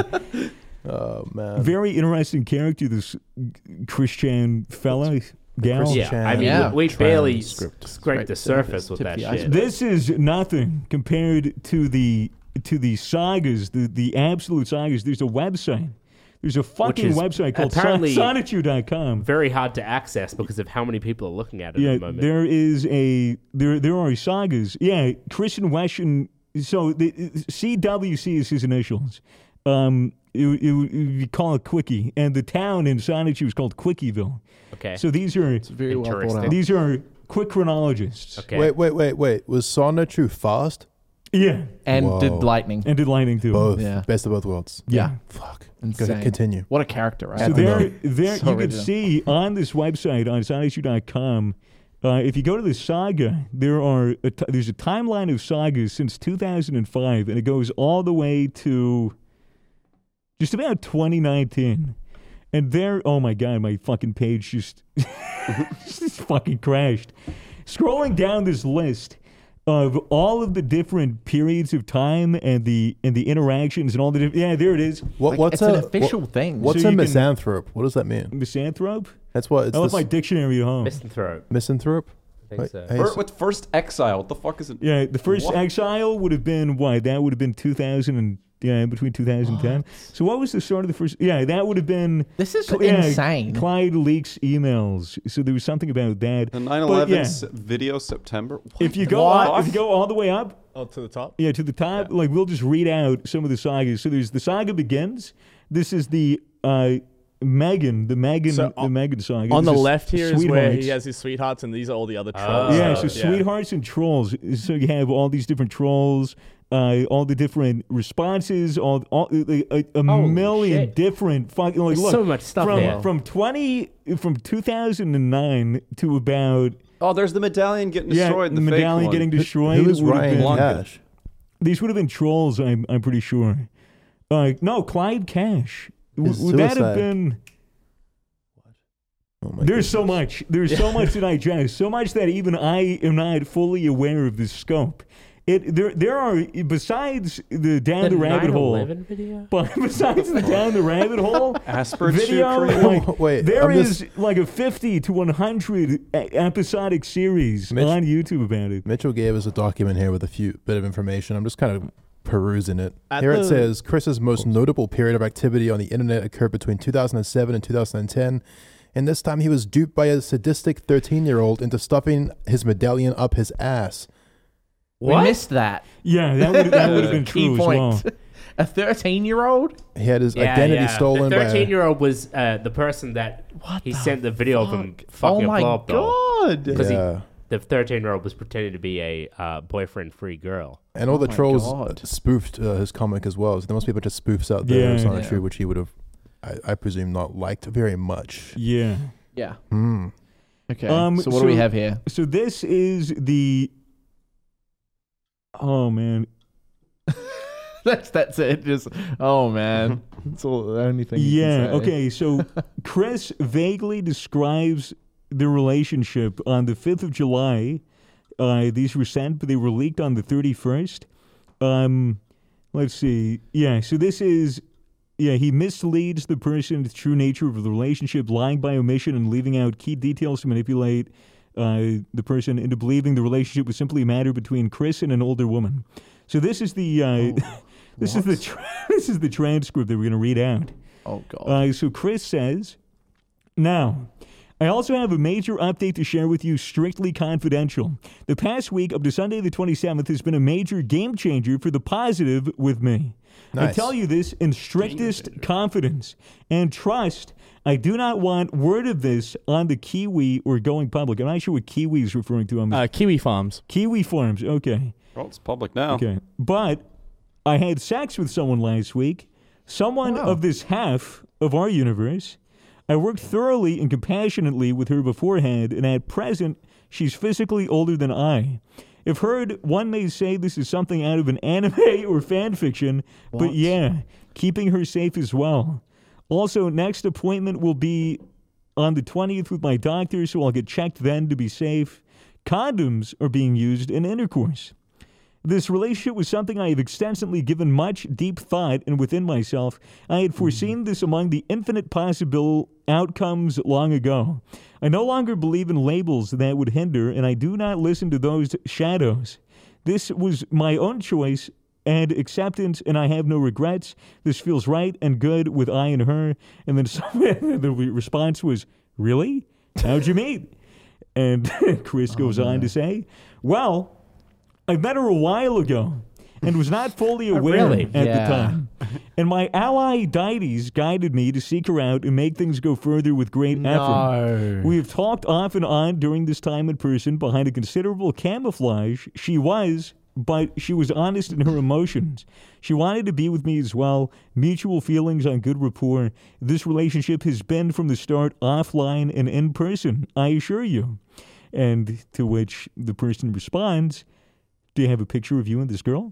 Oh man. Very interesting character, this Christian fella, gal. Christian Yeah, I mean, Yeah. we barely Transcript. scraped the surface with Tip that the shit. iceberg. This is nothing compared to the sagas, the absolute sagas. There's a website. There's a fucking is website called apparently Sonichu.com. Very hard to access because of how many people are looking at it Yeah, at the moment. there are sagas. Yeah, Christian Weston. So the CWC is his initials. You call it Quickie, and the town in Sonichu is called Quickieville. Okay. So these are Very well thought Interesting. out. these are quick chronologists. okay. Wait. Was Sonichu fast? Yeah, And Whoa. did lightning. and did lightning too. Both. Yeah. Best of both worlds. Yeah. Fuck. Go Insane. ahead, continue. What a character, right? So Had to know. there So you can original. see on this website on Sonichu.com, if you go to the saga, there's a timeline of sagas since 2005, and it goes all the way to just about 2019. And there, oh my god, my fucking page just fucking crashed. Scrolling down this list of all of the different periods of time and the interactions and all the yeah, there it is. What's it's an official thing. What's So a you can- misanthrope? What does that mean? Misanthrope? That's what it's I left this my dictionary at home. Misanthrope. misanthrope. I think so. Hey, With first exile, what the fuck is it? Yeah, the first What? exile would have been what? That would have been 2000 and between 2010. So what was the start of the first? Yeah, that would have been. This is Yeah, insane. Clyde leaks emails. So there was something about that. The But, 9/11 yeah, video September. What if you the go fuck? if you go all the way up, Oh, to the top? yeah, to the top, like we'll just read out some of the sagas. So there's the saga begins. This is the Megan, the Megan saga. On the This is left here is where Sweethearts. he has his sweethearts, and these are all the other trolls. Yeah, so sweethearts and trolls. So you have all these different trolls, all the different responses, a million shit. different fucking. Like, There's look, so much stuff here. from 2009 to about Oh, there's the medallion getting destroyed. the the fake medallion one. getting destroyed. Who is would have Ryan been- Cash? These would have been trolls. I'm pretty sure. No, Clyde Cash. His Would that have suicide. been? Oh my There's so goodness. much. There's so much to digest. So much that even I am not fully aware of the scope. There are, besides the Down the Rabbit Hole, 9/11 video? but besides the Down the Rabbit Hole Asperge video, shoot like, Wait, there I'm is just- like a 50 to 100 episodic series Mitch- on YouTube about it. Mitchell gave us a document here with a few bit of information. I'm just kind of perusing it. At Here it the- says Chris's most notable period of activity on the internet occurred between 2007 and 2010. And this time he was duped by a sadistic 13-year-old into stuffing his medallion up his ass. We What? missed that. Yeah, that would have been Key true as point. well. A 13-year-old? He had his identity stolen The by 13-year-old was the person that he sent the video of him fucking Oh my a blow up doll. god! Because Yeah. the 13-year-old was pretending to be a boyfriend-free girl. And all the my trolls God. spoofed his comic as well. So there must be a bunch of spoofs out there. Yeah. It's not Yeah. true, which he would have, I presume, not liked very much. Yeah. Yeah. Hmm. Okay. Um, so what do we so- have here? So this is the. Oh man. That's it. Just man, that's all the only thing. You Yeah. can say. Okay. So Chris vaguely describes the relationship on the 5th of July. These were sent, but they were leaked on the 31st. Let's see. Yeah. So this is. Yeah, he misleads the person's true nature of the relationship, lying by omission and leaving out key details to manipulate the person into believing the relationship was simply a matter between Chris and an older woman. So this is the this is the transcript that we're going to read out. Oh god. So Chris says, now, I also have a major update to share with you, strictly confidential. The past week up to Sunday the 27th has been a major game changer for the positive with me. I Nice. tell you this in strictest confidence and trust. I do not want word of this on the Kiwi or going public. I'm not sure what Kiwi is referring to on this. Kiwi Farms. Kiwi Farms, okay. Well, it's public now. Okay. But I had sex with someone last week, someone Wow. of this half of our universe. I worked thoroughly and compassionately with her beforehand, and at present, she's physically older than I. If heard, one may say this is something out of an anime or fan fiction, but yeah, keeping her safe as well. Also, next appointment will be on the 20th with my doctor, so I'll get checked then to be safe. Condoms are being used in intercourse. This relationship was something I have extensively given much deep thought, and within myself, I had foreseen this among the infinite possible outcomes long ago. I no longer believe in labels that would hinder, and I do not listen to those shadows. This was my own choice and acceptance, and I have no regrets. This feels right and good with I and her. And then the response was, really? How'd you meet? And Chris goes on to say, well, I met her a while ago and was not fully aware really? at Yeah. the time. And my ally deities guided me to seek her out and make things go further with great effort. No. We have talked off and on during this time in person behind a considerable camouflage. She was honest in her emotions. She wanted to be with me as well. Mutual feelings on good rapport. This relationship has been from the start offline and in person, I assure you. And to which the person responds, do you have a picture of you and this girl?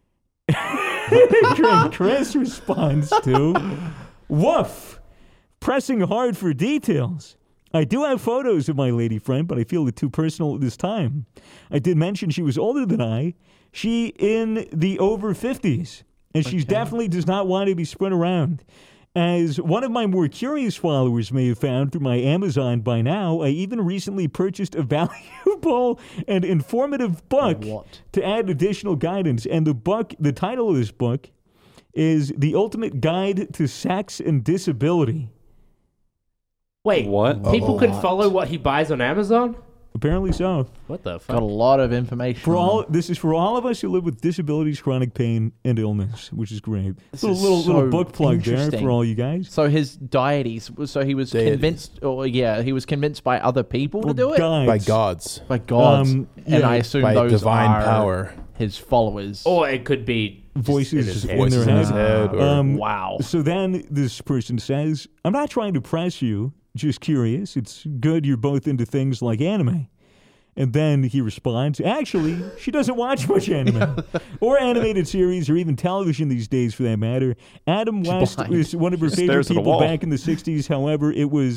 Chris responds to, woof, pressing hard for details. I do have photos of my lady friend, but I feel it too personal at this time. I did mention she was older than I. She in the over 50s, and she definitely does not want to be spread around. As one of my more curious followers may have found through my Amazon by now, I even recently purchased a valuable and informative book to add additional guidance. And the title of this book is The Ultimate Guide to Sex and Disability. Wait, What? people can follow what he buys on Amazon? Apparently so. What the Got fuck? a lot of information. This is for all of us who live with disabilities, chronic pain, and illness, which is great. This Little, is little, little so book plug there interesting. for all you guys. So his deities. So he was Deities. convinced, he was convinced by other people to Or do it. guides. By gods. By gods, Um, and yeah. I assume By those divine are power. his followers. Or it could be just Voices in his in head. Voices their in his head. head. Or, Wow. So then this person says, I'm not trying to press you, just curious. It's good you're both into things like anime. And then he responds, actually, she doesn't watch much anime or animated series or even television these days for that matter. Adam West blind. was one of her favorite stares at a people wall. back in the 60s.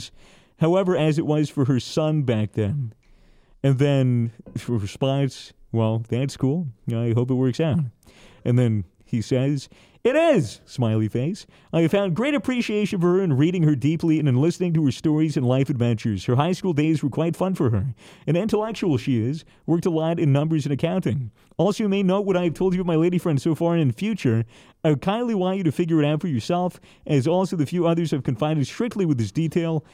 However, as it was for her son back then. And then for response, Well, that's cool. I hope it works out. And then he says, "It is!" Smiley face. "I have found great appreciation for her in reading her deeply and in listening to her stories and life adventures. Her high school days were quite fun for her. An intellectual she is, worked a lot in numbers and accounting. Also, you may note what I have told you of my lady friend so far and in future. I would kindly want you to figure it out for yourself, as also the few others have confided strictly with this detail."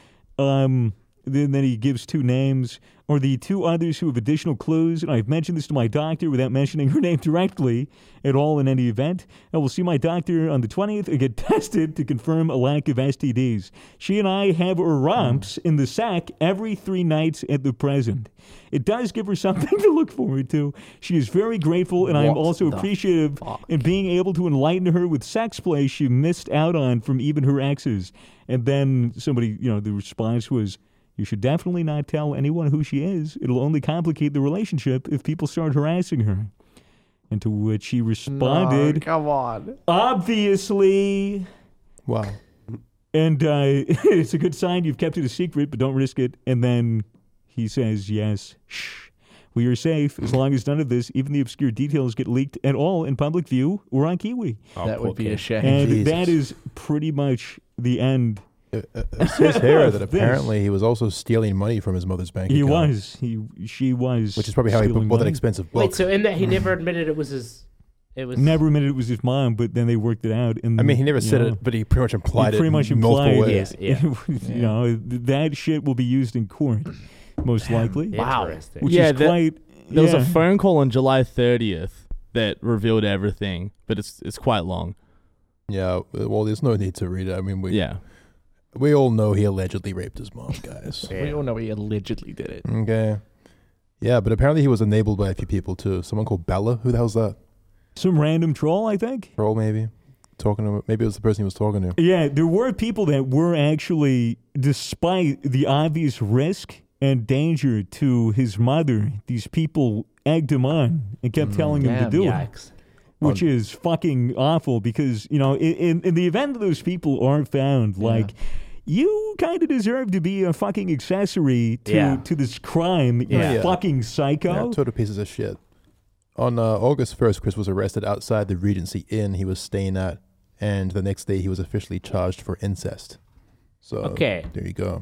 Then he gives two names, or the two others who have additional clues, and I've mentioned this to my doctor without mentioning her name directly at all in any event. I will see my doctor on the 20th and get tested to confirm a lack of STDs. She and I have our romps in the sack every 3 nights at the present. It does give her something to look forward to. She is very grateful, and I am What also the appreciative in being able to enlighten her with sex play she missed out on from even her exes. And then somebody, the response was, "You should definitely not tell anyone who she is. It'll only complicate the relationship if people start harassing her." And to which he responded, come on. "Obviously." Wow. And it's a good sign you've kept it a secret, but don't risk it. And then he says, "Yes, shh. We are safe as long as none of this, even the obscure details, get leaked at all in public view or on Kiwi." That would be a shame. And Jesus. that is pretty much the end. It says here that This. apparently he was also stealing money from his mother's bank He account. was. She was. Which is probably how he stealing bought that money. expensive book. Wait, so in that he never admitted it was his. It was Never admitted it was his mom, but then they worked it out. And I mean, he never said it, but he pretty much implied he pretty it much in multiple implied ways. Yeah. That shit will be used in court, most likely. Interesting. Which Yeah, is quite. There was yeah. a phone call on July 30th that revealed everything, but it's quite long. Yeah, well, there's no need to read it. I mean, we all know he allegedly raped his mom, guys. We all know he allegedly did it. Okay. Yeah, but apparently he was enabled by a few people too. Someone called Bella. Who the hell's that? Some random troll, I think. Troll, maybe? Talking to maybe it was the person he was talking to. Yeah, there were people that were actually, despite the obvious risk and danger to his mother, these people egged him on and kept telling him to Damn, do it. Yikes. Which is fucking awful because, in the event that those people are found, like, you kind of deserve to be a fucking accessory to this crime, you Yeah. fucking psycho. Yeah, total pieces of shit. On August 1st, Chris was arrested outside the Regency Inn he was staying at, and the next day he was officially charged for incest. So Okay. there you go.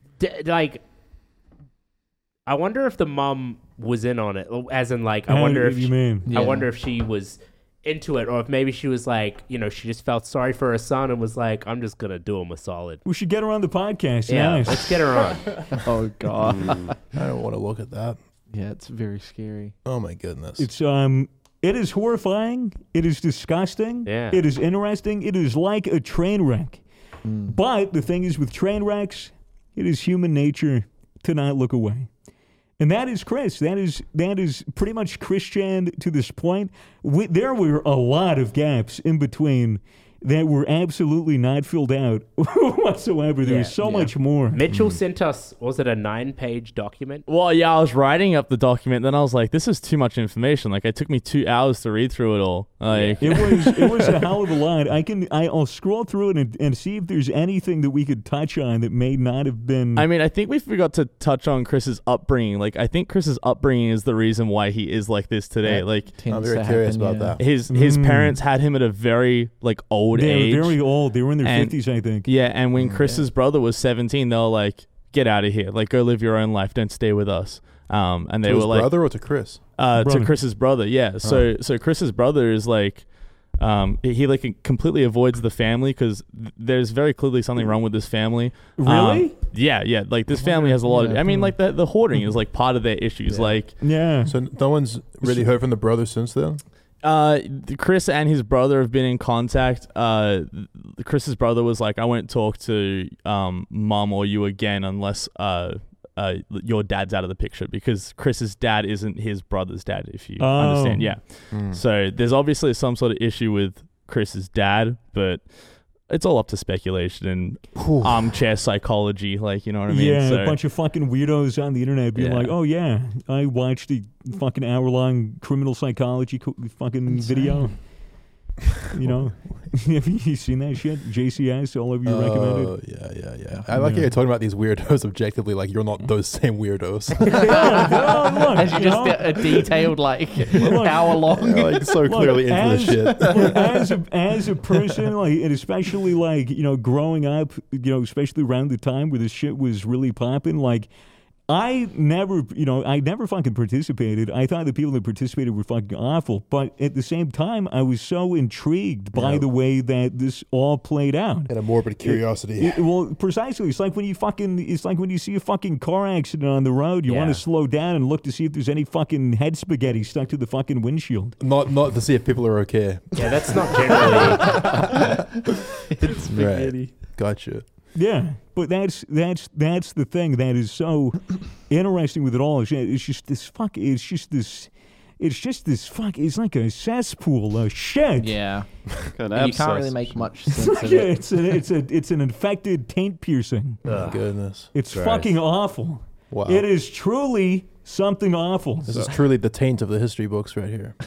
I wonder if the mom was in on it, as in, like, I How wonder do if you mean? Yeah. I wonder if she was into it, or if maybe she was like, she just felt sorry for her son and was like, I'm just gonna do him a solid. We should get her on the podcast. Yeah, Nice. let's get her on. Oh, God. I don't want to look at that. Yeah, it's very scary. Oh my goodness. It's it is horrifying. It is disgusting. Yeah. It is interesting. It is like a train wreck. But the thing is, with train wrecks, it is human nature to not look away. And that is Chris. That is pretty much Christian to this point. There were a lot of gaps in between that were absolutely not filled out whatsoever. There was so much more. Mitchell sent us, was it a 9-page document? Well, yeah, I was writing up the document, then I was like, this is too much information. Like, it took me 2 hours to read through it all. Like, It was a hell of a lot. I'll scroll through it and see if there's anything that we could touch on that may not have been. I mean, I think we forgot to touch on Chris's upbringing. Like, I think Chris's upbringing is the reason why he is like this today. Like, I'm very curious about that. his parents had him at a very, like, old they age. were very old. They were in their And- 50s, I think. Yeah, and when Chris's brother was 17, they were like, get out of here. Like, go live your own life. Don't stay with us. And they To were his like, brother or to Chris? to Brother. Chris's brother, yeah. So Chris's brother is like, he like completely avoids the family because there's very clearly something wrong with this family. Really? Yeah. Like this family has a lot of. I mean, like the hoarding is like part of their issues. Like, Yeah. So no one's really heard from the brother since then? Chris and his brother have been in contact. Chris's brother was like, I won't talk to mom or you again unless your dad's out of the picture, because Chris's dad isn't his brother's dad, if you understand. Yeah. So there's obviously some sort of issue with Chris's dad, but it's all up to speculation and armchair psychology, like, you know what I mean? Yeah, So, a bunch of fucking weirdos on the internet being Yeah. like, oh yeah, I watched the fucking hour-long criminal psychology fucking video. You know, have you seen that shit? JCS all over your recommended. Yeah. I like how you're talking about these weirdos objectively, like you're not those same weirdos. Look, As you you just know? a detailed like hour long. Like so clearly into the shit. As a person, like, and especially like, you know, growing up, you know, especially around the time where this shit was really popping, like, I never fucking participated. I thought the people that participated were fucking awful. But at the same time, I was so intrigued by the way that this all played out. And a morbid curiosity. Well, precisely. It's like when you see a fucking car accident on the road, you want to slow down and look to see if there's any fucking head spaghetti stuck to the fucking windshield. Not to see if people are okay. Yeah, that's not generally. Right. Gotcha. Yeah, but that's the thing that is so interesting with it all. It's just this fuck. It's like a cesspool of shit. Yeah. An You can't really abscess. make much sense of Yeah, it. it's an infected taint piercing. Goodness. It's Gross. fucking awful. Wow. It is truly something awful. This is truly the taint of the history books right here.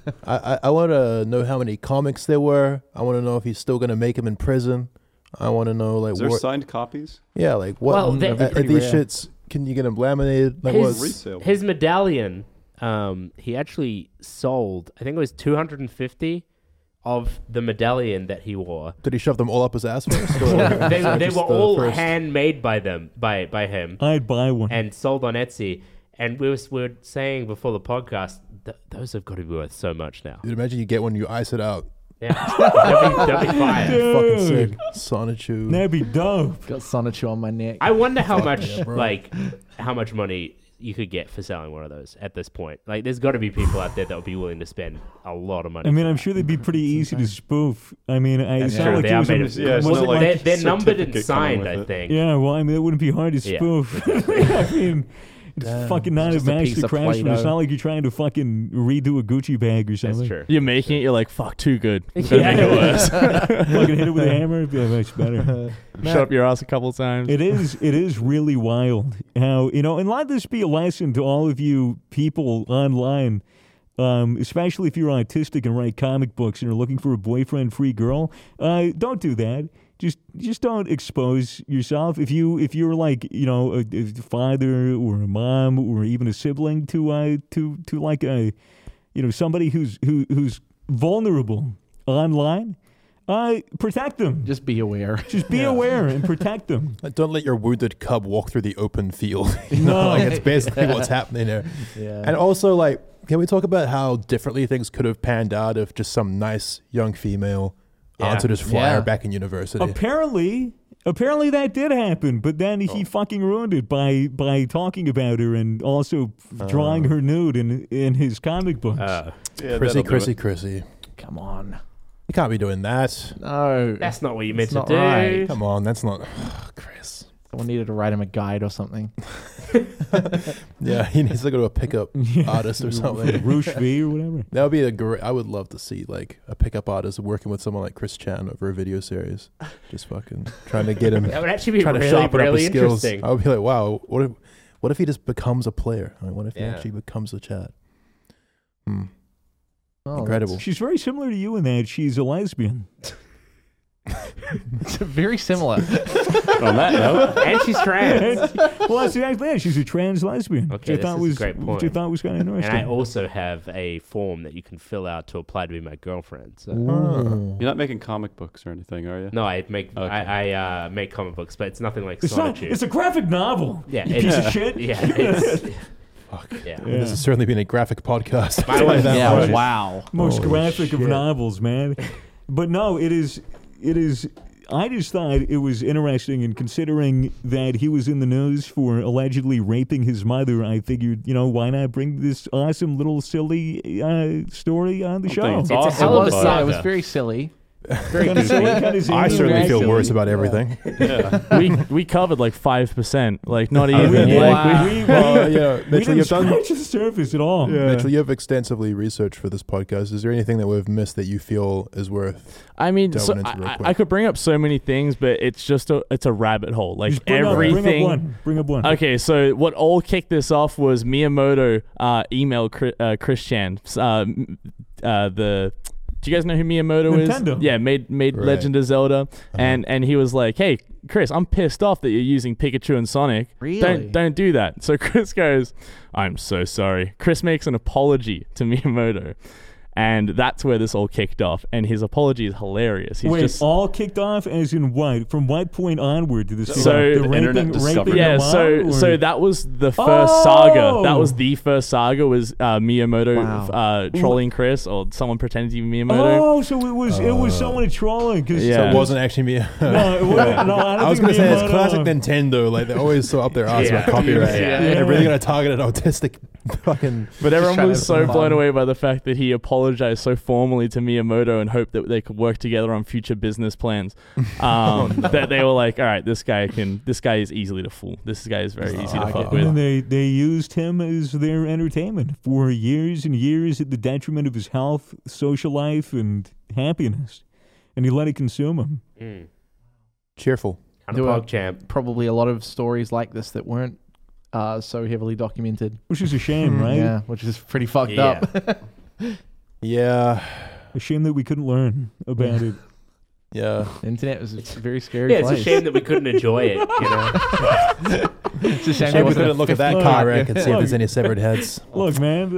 I want to know how many comics there were. I want to know if he's still going to make him in prison. I want to know, like, Is there what. signed copies? Yeah, like, what. Well, are these shits, can you get them laminated? Like, what's. Resale. His medallion, he actually sold, I think it was 250 of the medallion that he wore. Did he shove them all up his ass first? Or They just were the all first? handmade by him I'd buy one. and sold on Etsy. And we were saying before the podcast, those have got to be worth so much now. Dude, imagine you get one, you ice it out. Yeah, that'd be fire. Fucking Dude. sick. Sonichu. That'd be dope. Got Sonichu on my neck. I wonder how much, bro. how much money you could get for selling one of those at this point. Like, there's got to be people out there that would be willing to spend a lot of money. I mean, for I'm that. sure they'd be pretty easy to spoof. I mean, That's it's not true. like They it are was made a- of- Yeah, it's was not it like They're numbered and certificate coming signed, with I it. think. Yeah, well, I mean, it wouldn't be hard to Yeah, spoof. I mean, it's fucking not a Just a piece master of craftsman. It's Play-Doh. not like you're trying to fucking redo a Gucci bag or something. That's true. You're making it. You're like, fuck, too good. I'm gonna make it worse. Fucking hit it with a hammer, it'd be much better. Shut up your ass a couple times. It is really wild how, you know, and let this be a lesson to all of you people online, especially if you're autistic and write comic books and are looking for a boyfriend-free girl. Don't do that. Just don't expose yourself. If you're like, you know, a father or a mom or even a sibling to like a, you know, somebody who's vulnerable online, protect them. Just be aware. Just be aware and protect them. Like, don't let your wounded cub walk through the open field. You know, like, it's basically what's happening there. Yeah. And also, like, can we talk about how differently things could have panned out if just some nice young female answered his flyer Yeah. back in university? Apparently that did happen, but then he fucking ruined it by talking about her and also drawing her nude in his comic books. Yeah, Chrissy. Come on. You can't be doing that. No. That's not what you meant It's to not do. right. Come on, that's not. Chris. Someone needed to write him a guide or something. Yeah, he needs to go to a pickup artist or something. Roosh V or whatever. That would be a great. I would love to see like a pickup artist working with someone like Chris Chan over a video series, just fucking trying to get him, That would actually be trying to really, sharpen up really his skills. interesting. I would be like, wow, what if he just becomes a player? Like, what if he Yeah. actually becomes a chat? Oh, Incredible. She's very similar to you in that she's a lesbian. It's very similar. On that note, And she's trans. Well, that's exactly it. She's a trans lesbian. Okay, which I thought this is was a great point. which I thought was kind of And interesting. I also have a form that you can fill out to apply to be my girlfriend. So. Ooh. you're not making comic books or anything, are you? No, I make Okay. I make comic books, but it's nothing like it's not. Sonichu. It's a graphic novel. Yeah, you it's- piece of shit. Yeah, it's, Fuck. yeah. Yeah. This has certainly been a graphic podcast. My wife- That Yeah, much. wow. Most Holy graphic of shit. novels, man. But no, it is. I just thought it was interesting, and considering that he was in the news for allegedly raping his mother, I figured, you know, why not bring this awesome little silly story on the I show? think it's It's a awesome. hell of a but- saga. It was very silly. Very Kinda silly, goofy. kinda zany, I certainly feel right? worse about everything. Yeah. we covered like 5%, like not We, even. we, Like, we, Yeah, we Mitchell, didn't you've done. scratch the surface at all. Mitchell, you have extensively researched for this podcast. Is there anything that we've missed that you feel is worth? I mean, Delve so into real I quick. could bring up so many things, but it's just it's a rabbit hole. Like Just bring everything. up one. Okay, so what all kicked this off was Miyamoto emailed Chris Chan, do you guys know who Miyamoto Nintendo. is? Yeah, made Right. Legend of Zelda, and he was like, "Hey, Chris, I'm pissed off that you're using Pikachu and Sonic. Really? Don't do that." So Chris goes, "I'm so sorry." Chris makes an apology to Miyamoto, and that's where this all kicked off. And his apology is hilarious. He's Wait, just all kicked off as in what? From what point onward did this kick So- off? The internet discovered yeah. your mom, or- So that was the first saga. That was Oh! the first saga. Was Miyamoto Wow. trolling Chris or someone pretending to be Miyamoto? Oh, so it was someone trolling. Cause Yeah. So it wasn't actually me. No, it wasn't. No, I don't I was think gonna say it's Miyamoto- classic Nintendo. Like they're always so up their ass Yeah. about copyright. Yeah. And they're really gonna target an autistic fucking. But everyone trying was to so mom. blown away by the fact that he apologized so formally to Miyamoto and hoped that they could work together on future business plans. That they were like, all right, this guy is easily to fool. This guy is very easy to fuck And then with. they used him as their entertainment for years and years at the detriment of his health, social life, and happiness. And he let it consume him. Cheerful. Kind There of were- PogChamp. Probably a lot of stories like this that weren't so heavily documented. Which is a shame, right? Yeah, which is pretty fucked Yeah. up. Yeah. A shame that we couldn't learn about it. Yeah. The internet was a very scary Yeah, it's place. a shame that we couldn't enjoy it. You know. It's a shame Shame there we wasn't a couldn't look at that 50 car part. wreck and see if Look. there's any severed heads. Look, man,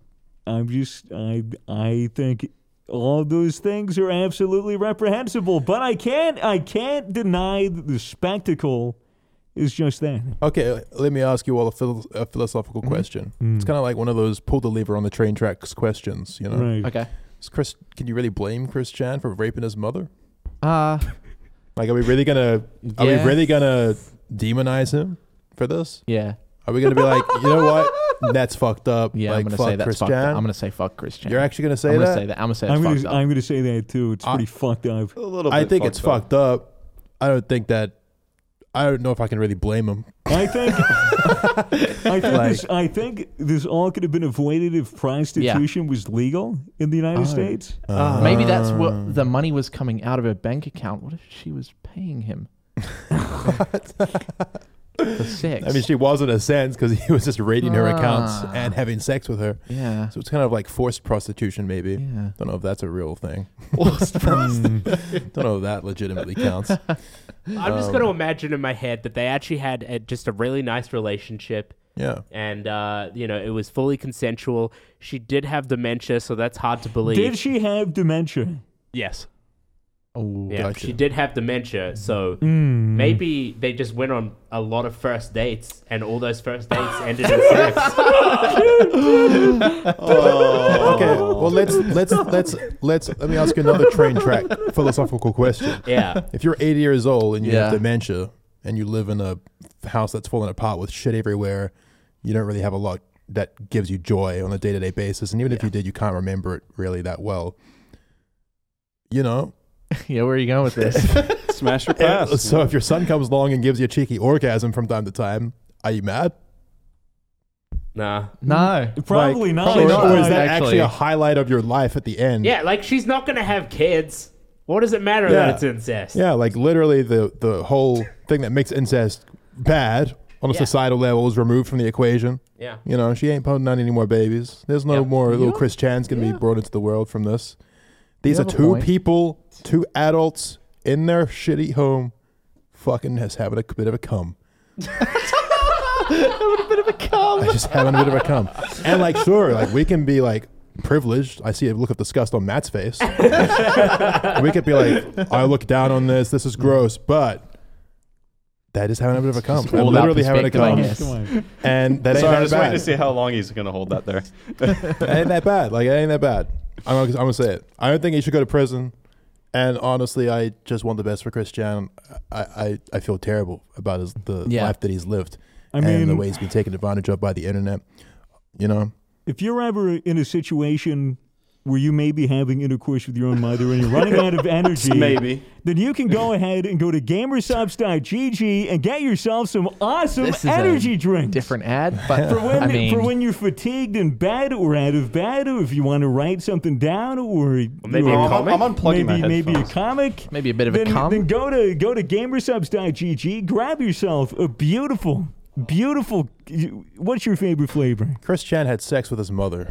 I think all of those things are absolutely reprehensible, but I can't deny that the spectacle is just that. Okay, let me ask you all a philosophical question. It's kind of like one of those pull the lever on the train tracks questions, you know? Right. Okay. Can you really blame Chris Chan for raping his mother? Uh, Like, are we really gonna demonize him for this? yeah. Are we gonna be like, you know what? That's fucked up. Yeah, like, I'm gonna fuck say that's Chris fucked up. Chan. I'm gonna say fuck Chris Chan. You're actually gonna say I'm that? gonna say that. I'm gonna say it's fucked up. I'm gonna say that too. It's pretty fucked up. A little I bit think it's fucked up. I don't know if I can really blame him. I think this all could have been avoided if prostitution was legal in the United States. Maybe that's what the money was coming out of her bank account. What if she was paying him for sex? I mean, she was in a sense because he was just raiding her accounts and having sex with her. yeah. So it's kind of like forced prostitution, maybe. Yeah. Don't know if that's a real thing. Don't know if that legitimately counts. I'm just going to imagine in my head that they actually had just a really nice relationship. Yeah. And, it was fully consensual. She did have dementia, so that's hard to believe. Did she have dementia? Yes. Oh. Yeah, Gotcha. she did have dementia, so maybe they just went on a lot of first dates, and all those first dates ended in sex. Okay. Well, let me ask you another train track philosophical question. Yeah. If you're 80 years old and you have Yeah. dementia and you live in a house that's falling apart with shit everywhere, you don't really have a lot that gives you joy on a day-to-day basis. And even if you did, you can't remember it really that well. You know? Yeah, where are you going with this? Smash or pass. So if your son comes along and gives you a cheeky orgasm from time to time, are you mad? Nah. No. Probably not. probably not. Or is that Actually. actually a highlight of your life at the end? Yeah, like she's not going to have kids. What does it matter that Yeah. it's incest? Yeah, like literally the whole thing that makes incest bad on a Yeah. societal level is removed from the equation. Yeah. You know, she ain't putting out any more babies. There's no Yep. more little Chris Chan's going to be brought into the world from this. These You are have a two point. people, two adults in their shitty home fucking just having a bit of a cum. Just having a bit of a cum. And like, sure, like we can be like privileged. I see a look of disgust on Matt's face. We could be like, I look down on this. This is gross, but that is having a bit of a cum. all I'm about literally having a perspective, I cum. guess. Come on. And that ain't Sorry, I'm that just waiting bad. to see how long he's gonna hold that there. It ain't that bad. Like, it ain't that bad. I'm gonna say it. I don't think he should go to prison. And honestly, I just want the best for Chris Chan. I feel terrible about the life that he's lived I and the mean, way he's been taken advantage of by the internet. You know, if you're ever in a situation where you may be having intercourse with your own mother and you're running out of energy, Maybe. then you can go ahead and go to gamersubs.gg and get yourself some awesome This is a energy drinks. Different ad, but For when, I mean, for when you're fatigued in bed or out of bed, or if you want to write something down, or maybe or a comic? I'm unplugging my maybe a headphones. comic. maybe a bit of a Then cum. go to gamersubs.gg, grab yourself a beautiful. What's your favorite flavor? Chris Chan had sex with his mother.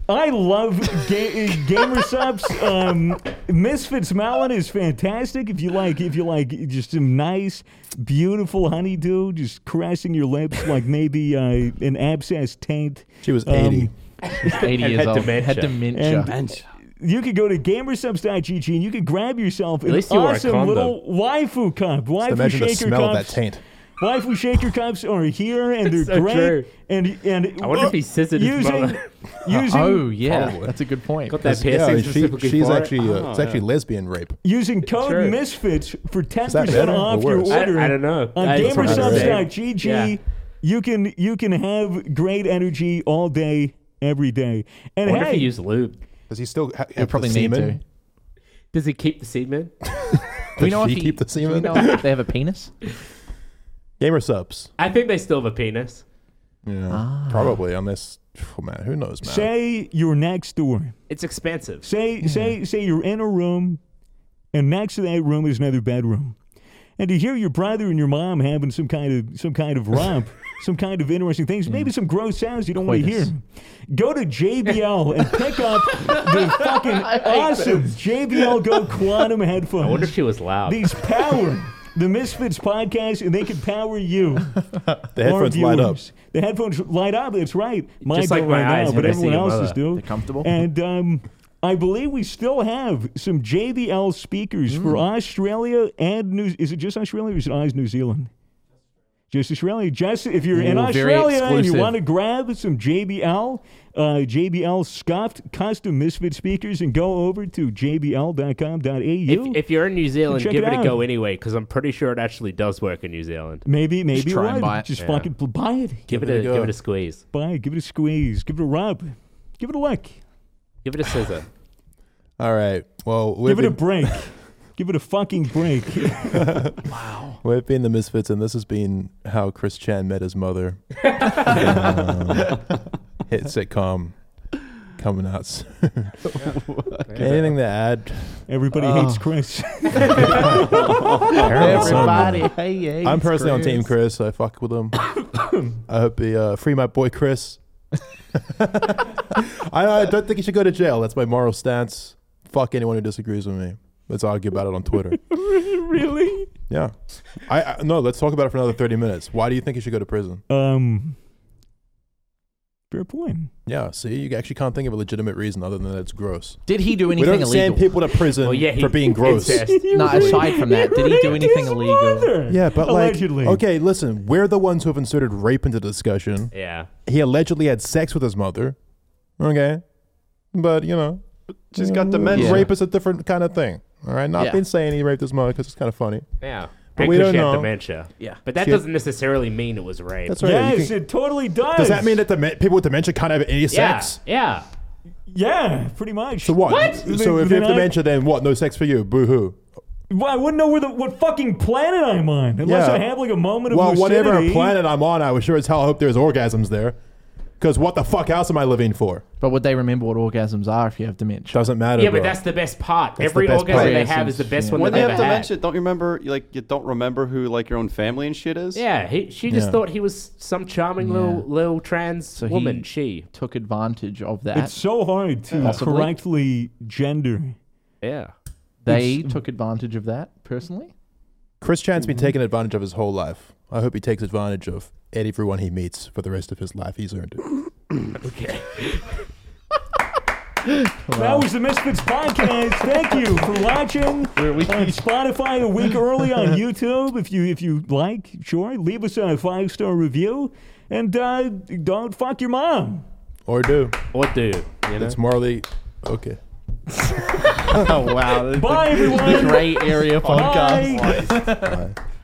I love Gamer Subs. Misfits Melon is fantastic. If you like just some nice, beautiful honeydew, just caressing your lips like maybe an abscess taint. She was 80. 80 years had old. dementia. Had dementia. And you could go to gamersubs.gg and you could grab yourself an least you wore a awesome condom. little waifu cup. Waifu Imagine the shaker smell of that cups. taint. Waifu shaker cups are here and they're So great. true. And I wonder if he scissored his mother. using Oh, yeah. Probably. That's a good point. Got that Yeah, piercing specifically she's for it. actually it's actually lesbian rape. using code True. Misfits for 10% better or off your worse? order. I don't know. On I- gamersubs.gg, Yeah. you can have great energy all day, every day. I And wonder if hey, he used lube. Does he still They probably need to. Does he keep the semen? Do we know Does if she keep the do we semen? know if they have a penis? Gamer subs. I think they still have a penis. Yeah, probably. Unless, oh man, who knows, man? say you're next door. It's expensive. Say you're in a room, and next to that room is another bedroom, and to hear your brother and your mom having some kind of romp, some kind of interesting things, maybe some gross sounds you don't want to hear. Coitus. Go to JBL and pick up the fucking awesome JBL Go Quantum headphones. I wonder if she was loud. These power the Misfits podcast, and they can power you. The our headphones light up. viewers. The headphones light up. That's right. Mine Just like don't my right eyes now, when but I see everyone your else's mother. do. They're comfortable. And I believe we still have some JBL speakers for Australia and is it just Australia or is it New Zealand? Just Australia. Just if you're in Ooh, very Australia and you exclusive. want to grab some JBL scuffed custom Misfit speakers, and go over to jbl.com.au. If you're in New Zealand, check give it it a out. go anyway, because I'm pretty sure it actually does work in New Zealand. maybe try and right. buy it. Just Yeah. fucking buy it. Give it it a a go. give it a squeeze. Buy it. Give it a squeeze. Give it a rub. Give it a lick. Give it a scissor. All right. Well, Give it a break. Give it a fucking break. we've been the Misfits, and this has been how Chris Chan met his mother. Hit sitcom coming out soon. Anything to add? Everybody hates Chris. Everybody, hey, I'm personally on Team Chris. I fuck with him. I hope he free my boy Chris. I don't think he should go to jail. That's my moral stance. Fuck anyone who disagrees with me. Let's argue about it on Twitter. Really? Yeah. I no. Let's talk about it for another 30 minutes. Why do you think he should go to prison? Fair point. Yeah. See, you actually can't think of a legitimate reason other than that it's gross. Did he do We anything don't send illegal? people to prison Well, yeah, for being gross. incest. No, aside from that, did he do anything illegal? Mother, Yeah, but allegedly. like, okay, listen, we're the ones who have inserted rape into the discussion. Yeah. He allegedly had sex with his mother. Okay, but you know, She's got dementia. rape is a different kind of thing. All right, not Yeah. been saying he raped his mother because it's kind of funny. Yeah. But And we 'cause don't she had know. dementia. Yeah. But that She- doesn't necessarily mean it was rape. That's right. You Yes, can- it totally does. does that mean that people with dementia can't have any Yeah. sex? Yeah. Yeah, pretty much. So what? What? So if Then you have I- dementia, then what? No sex for you? Boo hoo. Well, I wouldn't know what fucking planet I'm on unless Yeah. I have like a moment of Well, whatever lucidity. planet I'm on, I was sure as hell hope there's orgasms there. Because what the fuck else am I living for? But would they remember what orgasms are if you have dementia? Doesn't matter. Yeah, bro. but that's the best part. That's Every the best orgasm part. they have is the best Yeah. one When they've they ever have had. dementia, don't you remember? Like you don't remember who like your own family and shit is. Yeah, she just Yeah. thought he was some charming little trans So woman. he She. took advantage of that. It's so hard to Possibly. correctly gender. Yeah. They took advantage of that personally. Chris Chan's been taking advantage of his whole life. I hope he takes advantage of everyone he meets for the rest of his life. He's earned it. Okay. That was the Misfits podcast. Thank you for watching on Spotify a week early on YouTube. If you like, sure, leave us a 5-star review, and don't fuck your mom. Or do. Or do. You know? It's morally okay. Oh wow! Bye, everyone. Gray area podcast. Bye. Bye.